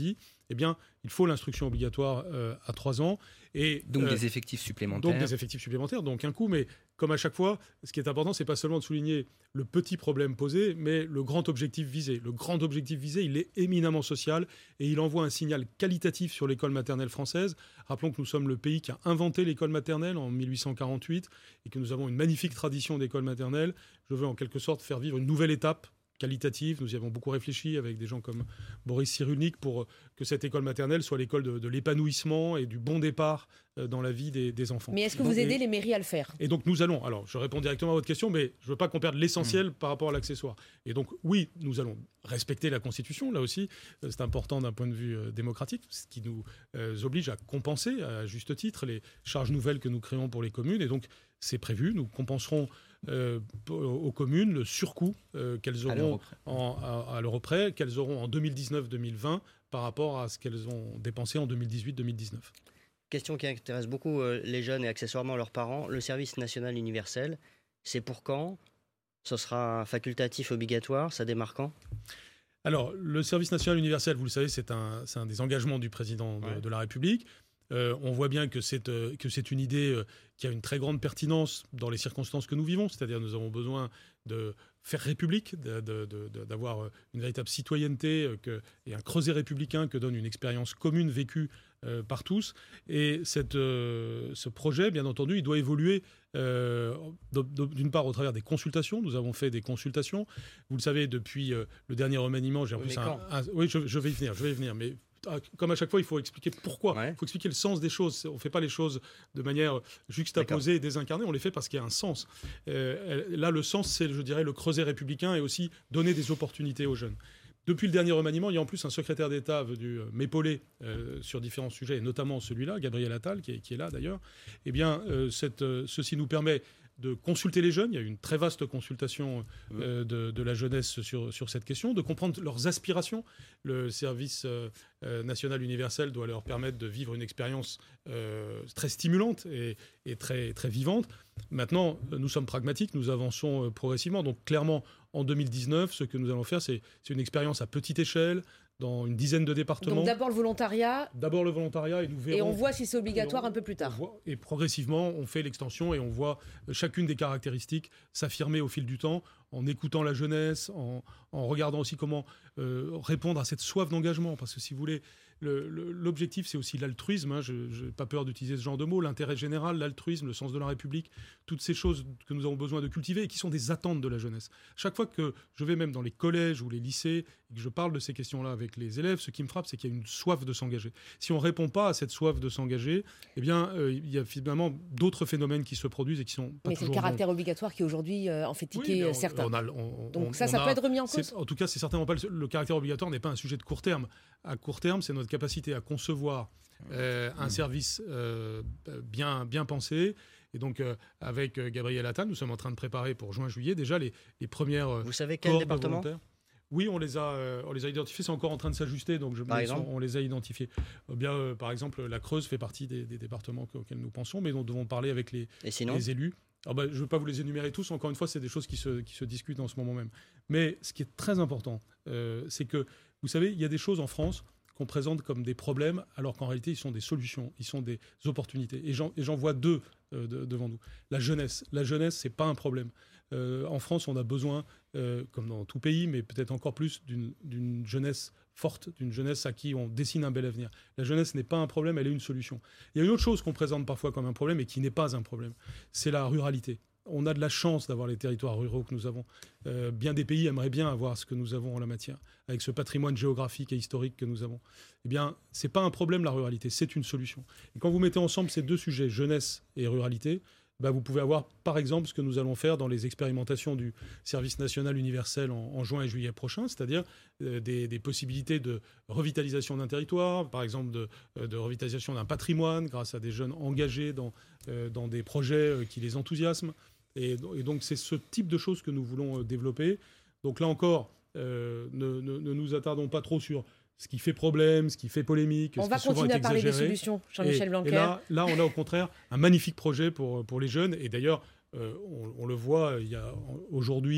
eh bien, il faut l'instruction obligatoire euh, à trois ans. Et, donc euh, des effectifs supplémentaires. Donc des effectifs supplémentaires, donc un coût. Mais comme à chaque fois, ce qui est important, c'est pas seulement de souligner le petit problème posé, mais le grand objectif visé. Le grand objectif visé, il est éminemment social et il envoie un signal qualitatif sur l'école maternelle française. Rappelons que nous sommes le pays qui a inventé l'école maternelle en mille huit cent quarante-huit et que nous avons une magnifique tradition d'école maternelle. Je veux en quelque sorte faire vivre une nouvelle étape qualitative. Nous y avons beaucoup réfléchi avec des gens comme Boris Cyrulnik pour que cette école maternelle soit l'école de, de l'épanouissement et du bon départ dans la vie des, des enfants. Mais est-ce que vous donc, aidez et, les mairies à le faire ? Et donc nous allons, alors je réponds directement à votre question, mais je ne veux pas qu'on perde l'essentiel mmh. par rapport à l'accessoire. Et donc oui, nous allons respecter la Constitution, là aussi, c'est important d'un point de vue euh, démocratique, ce qui nous euh, oblige à compenser, à juste titre, les charges nouvelles que nous créons pour les communes. Et donc c'est prévu, nous compenserons Euh, aux communes le surcoût euh, qu'elles auront en, à, à l'euro près, qu'elles auront en deux mille dix-neuf deux mille vingt par rapport à ce qu'elles ont dépensé en deux mille dix-huit deux mille dix-neuf. Question qui intéresse beaucoup euh, les jeunes et accessoirement leurs parents. Le service national universel, c'est pour quand ? Ce sera facultatif, obligatoire, ça démarre quand ? Alors, le service national universel, vous le savez, c'est un, c'est un des engagements du président de, ouais. de la République. Euh, on voit bien que c'est, euh, que c'est une idée euh, qui a une très grande pertinence dans les circonstances que nous vivons, c'est-à-dire nous avons besoin de faire république, de, de, de, de, d'avoir une véritable citoyenneté euh, que, et un creuset républicain que donne une expérience commune vécue euh, par tous. Et cette, euh, ce projet, bien entendu, il doit évoluer euh, d'une part au travers des consultations. Nous avons fait des consultations. Vous le savez, depuis euh, le dernier remaniement, j'ai en oui, plus un, un... Oui, je, je vais y venir, je vais y venir, mais... Comme à chaque fois, il faut expliquer pourquoi. Ouais. Il faut expliquer le sens des choses. On ne fait pas les choses de manière juxtaposée D'accord. et désincarnée. On les fait parce qu'il y a un sens. Euh, là, le sens, c'est, je dirais, le creuset républicain et aussi donner des opportunités aux jeunes. Depuis le dernier remaniement, il y a en plus un secrétaire d'État venu m'épauler euh, sur différents sujets, et notamment celui-là, Gabriel Attal, qui est, qui est là d'ailleurs. Eh bien, euh, cette, euh, ceci nous permet de consulter les jeunes. Il y a eu une très vaste consultation euh, de, de la jeunesse sur, sur cette question, de comprendre leurs aspirations. Le service euh, national universel doit leur permettre de vivre une expérience euh, très stimulante et, et très, très vivante. Maintenant, nous sommes pragmatiques, nous avançons progressivement. Donc clairement, en deux mille dix-neuf, ce que nous allons faire, c'est, c'est une expérience à petite échelle, dans une dizaine de départements. Donc d'abord le volontariat. D'abord le volontariat et nous verrons. Et on voit si c'est obligatoire on, un peu plus tard. Voit, et progressivement, on fait l'extension et on voit chacune des caractéristiques s'affirmer au fil du temps, en écoutant la jeunesse, en, en regardant aussi comment euh, répondre à cette soif d'engagement. Parce que si vous voulez, le, le, l'objectif, c'est aussi l'altruisme. Hein, je n'ai pas peur d'utiliser ce genre de mots. L'intérêt général, l'altruisme, le sens de la République, toutes ces choses que nous avons besoin de cultiver et qui sont des attentes de la jeunesse. Chaque fois que je vais même dans les collèges ou les lycées et que je parle de ces questions-là avec les élèves, ce qui me frappe, c'est qu'il y a une soif de s'engager. Si on ne répond pas à cette soif de s'engager, eh bien, euh, il y a finalement d'autres phénomènes qui se produisent et qui sont pas Mais toujours c'est le caractère bons. obligatoire qui aujourd'hui euh, en fait tiquer oui, on, certains. On a, on, Donc on, ça, on ça a, peut être remis en cause. En tout cas, c'est certainement pas le, le caractère obligatoire n'est pas un sujet de court terme. À court terme, c'est notre capacité à concevoir euh, un service euh, bien, bien pensé. Et donc, euh, avec euh, Gabriel Attal, nous sommes en train de préparer pour juin-juillet déjà les, les premières. Euh, Vous savez quel département ? Oui, on les a, euh, on les a identifiés. C'est encore en train de s'ajuster, donc je, par exemple on les a identifiés. Euh, bien, euh, par exemple, la Creuse fait partie des, des départements auxquels nous pensons, mais nous devons parler avec les, les élus. Alors, bah, je ne veux pas vous les énumérer tous. Encore une fois, c'est des choses qui se, qui se discutent en ce moment même. Mais ce qui est très important, euh, c'est que, vous savez, il y a des choses en France qu'on présente comme des problèmes, alors qu'en réalité, ils sont des solutions, ils sont des opportunités. Et j'en, et j'en vois deux euh, de, devant nous. La jeunesse. La jeunesse, ce n'est pas un problème. Euh, en France, on a besoin, euh, comme dans tout pays, mais peut-être encore plus, d'une, d'une jeunesse forte, d'une jeunesse à qui on dessine un bel avenir. La jeunesse n'est pas un problème, elle est une solution. Il y a une autre chose qu'on présente parfois comme un problème et qui n'est pas un problème, c'est la ruralité. On a de la chance d'avoir les territoires ruraux que nous avons. Euh, bien des pays aimeraient bien avoir ce que nous avons en la matière, avec ce patrimoine géographique et historique que nous avons. Eh bien, c'est pas un problème, la ruralité, c'est une solution. Et quand vous mettez ensemble ces deux sujets, jeunesse et ruralité, bah, vous pouvez avoir, par exemple, ce que nous allons faire dans les expérimentations du service national universel en, en juin et juillet prochain, c'est-à-dire euh, des, des possibilités de revitalisation d'un territoire, par exemple de, euh, de revitalisation d'un patrimoine grâce à des jeunes engagés dans, euh, dans des projets euh, qui les enthousiasment. Et, et donc, c'est ce type de choses que nous voulons euh, développer. Donc là encore, euh, ne, ne, ne nous attardons pas trop sur ce qui fait problème, ce qui fait polémique. On ce va qui souvent continuer est à parler des exagéré. solutions, Jean-Michel et, Blanquer. Et là, là, on a au contraire un magnifique projet pour, pour les jeunes. Et d'ailleurs, euh, on, on le voit, il y a aujourd'hui,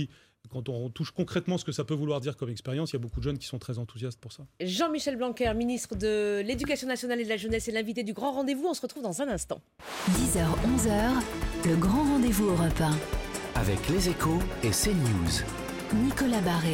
quand on touche concrètement ce que ça peut vouloir dire comme expérience, il y a beaucoup de jeunes qui sont très enthousiastes pour ça. Jean-Michel Blanquer, ministre de l'Éducation nationale et de la jeunesse, est l'invité du Grand Rendez-vous. On se retrouve dans un instant. dix heures onze heures, le Grand Rendez-vous Europe un. Avec les Échos et CNews. Nicolas Barré,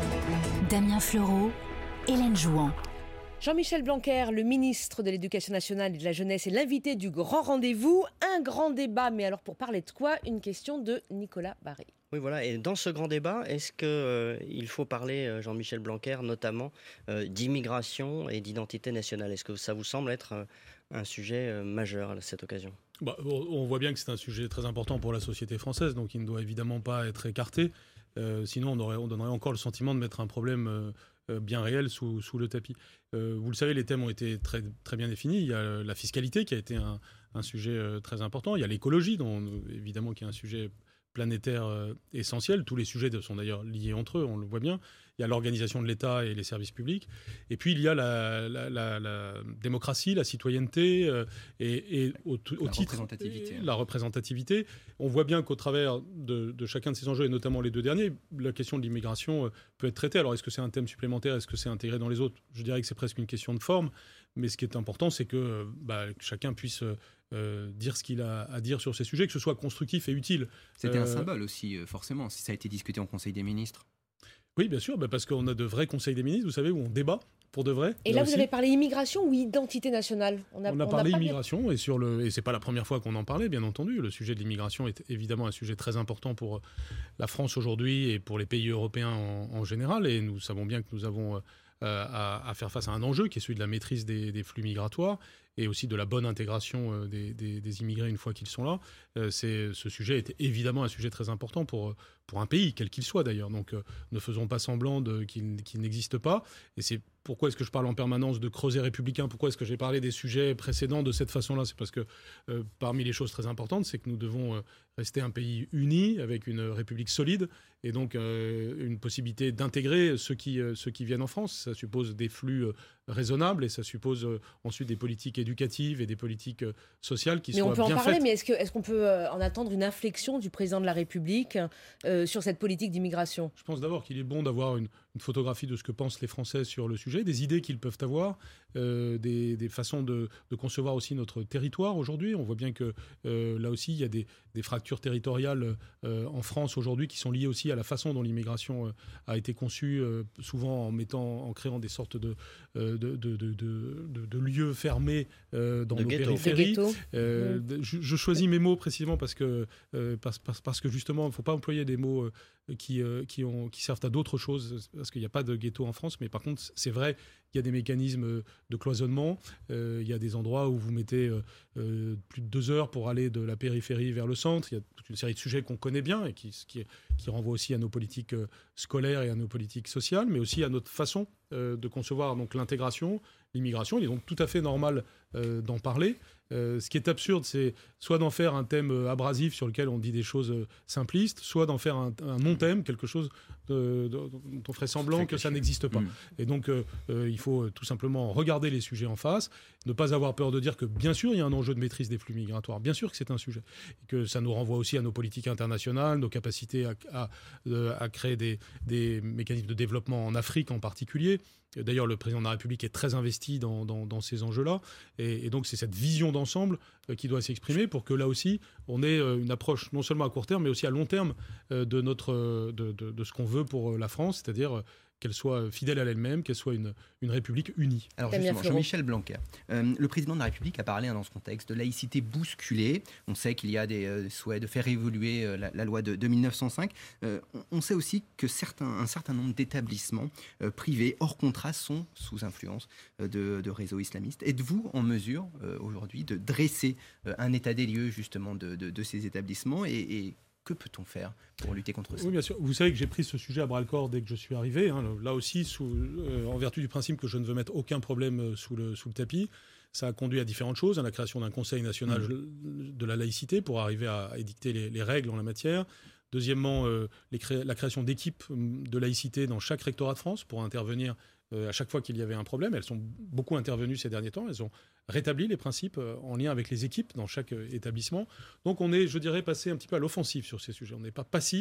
Damien Fleureau, Hélène Jouan. Jean-Michel Blanquer, le ministre de l'Éducation nationale et de la jeunesse, est l'invité du Grand Rendez-vous. Un grand débat, mais alors pour parler de quoi? Une question de Nicolas Barré. Oui, voilà. Et dans ce grand débat, est-ce qu'il euh, faut parler, euh, Jean-Michel Blanquer, notamment euh, d'immigration et d'identité nationale? Est-ce que ça vous semble être euh, un sujet euh, majeur à cette occasion? Bah, on voit bien que c'est un sujet très important pour la société française, donc il ne doit évidemment pas être écarté. Euh, sinon, on, aurait, on donnerait encore le sentiment de mettre un problème euh, bien réel sous, sous le tapis. Euh, vous le savez, les thèmes ont été très, très bien définis. Il y a la fiscalité qui a été un, un sujet euh, très important. Il y a l'écologie, dont, évidemment, qui est un sujet planétaire euh, essentiel. Tous les sujets sont d'ailleurs liés entre eux, on le voit bien. Il y a l'organisation de l'État et les services publics. Et puis, il y a la, la, la, la démocratie, la citoyenneté euh, et, et au, au la titre... Représentativité. La représentativité. On voit bien qu'au travers de, de chacun de ces enjeux, et notamment les deux derniers, la question de l'immigration euh, peut être traitée. Alors, est-ce que c'est un thème supplémentaire? Est-ce que c'est intégré dans les autres? Je dirais que c'est presque une question de forme. Mais ce qui est important, c'est que bah, chacun puisse... Euh, dire ce qu'il a à dire sur ces sujets, que ce soit constructif et utile. C'était euh, un symbole aussi, euh, forcément, si ça a été discuté en Conseil des ministres. Oui, bien sûr, bah parce qu'on a de vrais conseils des ministres, vous savez, où on débat pour de vrai. Et là, là vous avez parlé immigration ou identité nationale? On a, on a on parlé immigration, et, sur le, et c'est pas la première fois qu'on en parlait, bien entendu. Le sujet de l'immigration est évidemment un sujet très important pour la France aujourd'hui et pour les pays européens en, en général. Et nous savons bien que nous avons... Euh, À, à faire face à un enjeu qui est celui de la maîtrise des, des flux migratoires et aussi de la bonne intégration euh, des, des, des immigrés une fois qu'ils sont là. Euh, c'est, ce sujet est évidemment un sujet très important pour, pour un pays, quel qu'il soit d'ailleurs. Donc euh, ne faisons pas semblant de, qu'il, qu'il n'existe pas. Et c'est pourquoi est-ce que je parle en permanence de creuset républicain? Pourquoi est-ce que j'ai parlé des sujets précédents de cette façon-là? C'est parce que euh, parmi les choses très importantes, c'est que nous devons euh, rester un pays uni, avec une république solide, et donc euh, une possibilité d'intégrer ceux qui, euh, ceux qui viennent en France. Ça suppose des flux euh, raisonnables, et ça suppose euh, ensuite des politiques éducatives et des politiques euh, sociales qui mais soient bien faites. Mais on peut en parler, faites. mais est-ce, que, est-ce qu'on peut euh, en attendre une inflexion du président de la République euh, sur cette politique d'immigration? Je pense d'abord qu'il est bon d'avoir une, une photographie de ce que pensent les Français sur le sujet, des idées qu'ils peuvent avoir, euh, des, des façons de, de concevoir aussi notre territoire aujourd'hui. On voit bien que euh, là aussi, il y a des, des fractures territoriales euh, en France aujourd'hui qui sont liées aussi à la façon dont l'immigration euh, a été conçue, euh, souvent en, mettant, en créant des sortes de, euh, de, de, de, de, de, de lieux fermés euh, dans de nos ghetto. périphéries. De euh, mmh. je, je choisis mes mots précisément parce que, euh, parce, parce, parce que justement, il ne faut pas employer des mots euh, qui, euh, qui, ont, qui servent à d'autres choses, parce qu'il n'y a pas de ghetto en France, mais par contre, c'est vrai, il y a des mécanismes de cloisonnement, euh, il y a des endroits où vous mettez euh, euh, plus de deux heures pour aller de la périphérie vers le centre, il y a toute une série de sujets qu'on connaît bien et qui, qui, qui renvoient aussi à nos politiques euh, scolaires et à nos politiques sociales, mais aussi à notre façon euh, de concevoir donc, l'intégration, l'immigration. Il est donc tout à fait normal euh, d'en parler. Euh, ce qui est absurde, c'est soit d'en faire un thème euh, abrasif sur lequel on dit des choses euh, simplistes, soit d'en faire un, un non-thème, quelque chose de, de, dont on ferait semblant que ça n'existe pas. Mmh. Et donc, euh, euh, il faut tout simplement regarder les sujets en face, ne pas avoir peur de dire que, bien sûr, il y a un enjeu de maîtrise des flux migratoires, bien sûr que c'est un sujet, et que ça nous renvoie aussi à nos politiques internationales, nos capacités à, à, à créer des, des mécanismes de développement en Afrique en particulier. D'ailleurs, le président de la République est très investi dans, dans, dans ces enjeux-là. Et, et donc, c'est cette vision d'ensemble euh, qui doit s'exprimer pour que, là aussi, on ait euh, une approche non seulement à court terme, mais aussi à long terme euh, de, notre, euh, de, de, de ce qu'on veut pour euh, la France, c'est-à-dire euh, qu'elle soit fidèle à elle-même, qu'elle soit une, une République unie. Alors justement, Jean-Michel Blanquer, euh, le président de la République a parlé hein, dans ce contexte de laïcité bousculée. On sait qu'il y a des euh, souhaits de faire évoluer euh, la, la loi de, de mille neuf cent cinq. Euh, on, on sait aussi que certains, un certain nombre d'établissements euh, privés hors contrat sont sous influence euh, de, de réseaux islamistes. Êtes-vous en mesure euh, aujourd'hui de dresser euh, un état des lieux justement de, de, de ces établissements et, et que peut-on faire pour lutter contre ça? Oui, bien sûr. Vous savez que j'ai pris ce sujet à bras-le-corps dès que je suis arrivé. Hein. Là aussi, sous, euh, en vertu du principe que je ne veux mettre aucun problème sous le, sous le tapis. Ça a conduit à différentes choses, à la création d'un Conseil national mmh. de la laïcité pour arriver à, à édicter les, les règles en la matière. Deuxièmement, euh, les cré- la création d'équipes de laïcité dans chaque rectorat de France pour intervenir euh, à chaque fois qu'il y avait un problème. Elles sont beaucoup intervenues ces derniers temps. Elles ont rétabli les principes euh, en lien avec les équipes dans chaque euh, établissement. Donc on est, je dirais, passé un petit peu à l'offensive sur ces sujets. On n'est pas passif.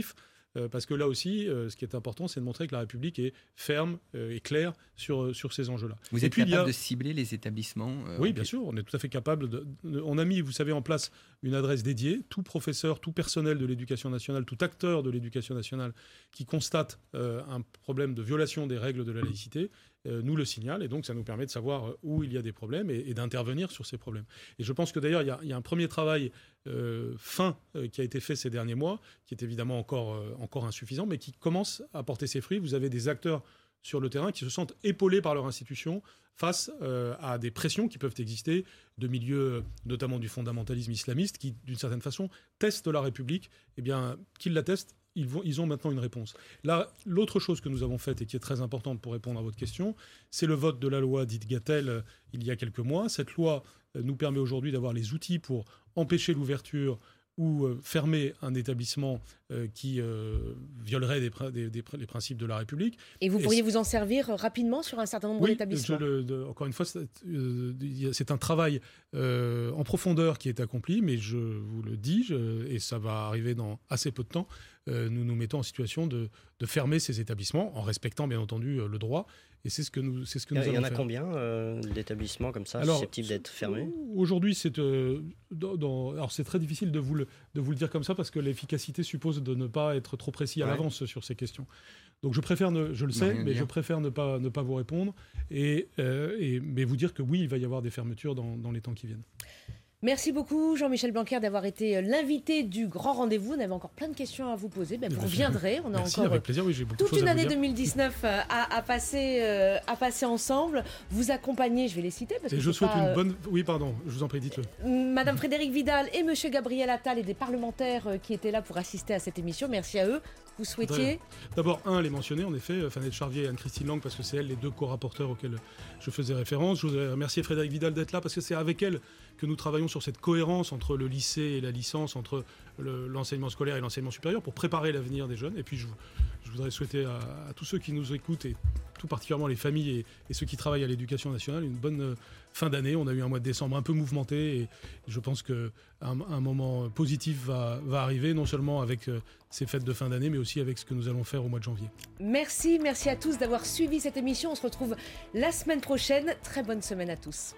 euh, parce que là aussi, euh, ce qui est important, c'est de montrer que la République est ferme euh, et claire sur, sur ces enjeux-là. Vous et êtes puis, capable il y a... de cibler les établissements euh, Oui, bien sûr, on est tout à fait capable. De, de, on a mis, vous savez, en place une adresse dédiée. Tout professeur, tout personnel de l'éducation nationale, tout acteur de l'éducation nationale qui constate euh, un problème de violation des règles de la laïcité, euh, nous le signale. Et donc, ça nous permet de savoir où il y a des problèmes et, et d'intervenir sur ces problèmes. Et je pense que d'ailleurs, il y a, il y a un premier travail euh, fin euh, qui a été fait ces derniers mois, qui est évidemment encore, euh, encore insuffisant, mais qui commence à porter ses fruits. Vous avez des acteurs sur le terrain qui se sentent épaulés par leur institution face euh, à des pressions qui peuvent exister de milieux, notamment du fondamentalisme islamiste, qui, d'une certaine façon, testent la République. Eh bien, qu'ils la testent, ils, vont, ils ont maintenant une réponse. Là, l'autre chose que nous avons faite et qui est très importante pour répondre à votre question, c'est le vote de la loi dite Gatel euh, il y a quelques mois. Cette loi euh, nous permet aujourd'hui d'avoir les outils pour empêcher l'ouverture ou euh, fermer un étabbissement euh, qui euh, violerait des, des, des, les principes de la République. Et vous pourriez Et vous en servir rapidement sur un certain nombre oui, d'établissements. je le, de, encore une fois, c'est, euh, c'est un travail euh, en profondeur qui est accompli, mais je vous le dis, je, et ça va arriver dans assez peu de temps, euh, nous nous mettons en situation de, de fermer ces établissements, en respectant bien entendu le droit. Et c'est ce que nous, c'est ce que nous allons faire. Il y en a combien euh, d'établissements comme ça, alors, susceptibles d'être fermés ? Aujourd'hui, c'est, euh, dans, dans, alors c'est très difficile de vous, le, de vous le dire comme ça parce que l'efficacité suppose de ne pas être trop précis à ouais. l'avance sur ces questions. Donc je préfère, ne, je le sais, mais dire. je préfère ne pas, ne pas vous répondre et, euh, et, mais vous dire que oui, il va y avoir des fermetures dans, dans les temps qui viennent. Merci beaucoup Jean-Michel Blanquer d'avoir été l'invité du Grand Rendez-vous. On avait encore plein de questions à vous poser. Ben, vous reviendrez. On a Merci, encore avec plaisir. Oui, j'ai beaucoup toute de choses une à vous année dire. deux mille dix-neuf à, à, passer, euh, à passer ensemble. Vous accompagnez, je vais les citer. Parce et que je souhaite pas, une bonne... Oui, pardon, je vous en prie, dites-le. Madame Frédérique Vidal et Monsieur Gabriel Attal et des parlementaires qui étaient là pour assister à cette émission. Merci à eux. Vous souhaitiez... D'abord, un, les mentionner, en effet, Fanette Charvier et Anne-Christine Lang, parce que c'est elles les deux co-rapporteurs auxquels je faisais référence. Je voudrais remercier Frédérique Vidal d'être là, parce que c'est avec elle que nous travaillons sur cette cohérence entre le lycée et la licence, entre le, l'enseignement scolaire et l'enseignement supérieur, pour préparer l'avenir des jeunes. Et puis, je, je voudrais souhaiter à, à tous ceux qui nous écoutent, et tout particulièrement les familles et, et ceux qui travaillent à l'éducation nationale, une bonne fin d'année. On a eu un mois de décembre un peu mouvementé, et je pense qu'un un moment positif va, va arriver, non seulement avec ces fêtes de fin d'année, mais aussi avec ce que nous allons faire au mois de janvier. Merci, merci à tous d'avoir suivi cette émission. On se retrouve la semaine prochaine. Très bonne semaine à tous.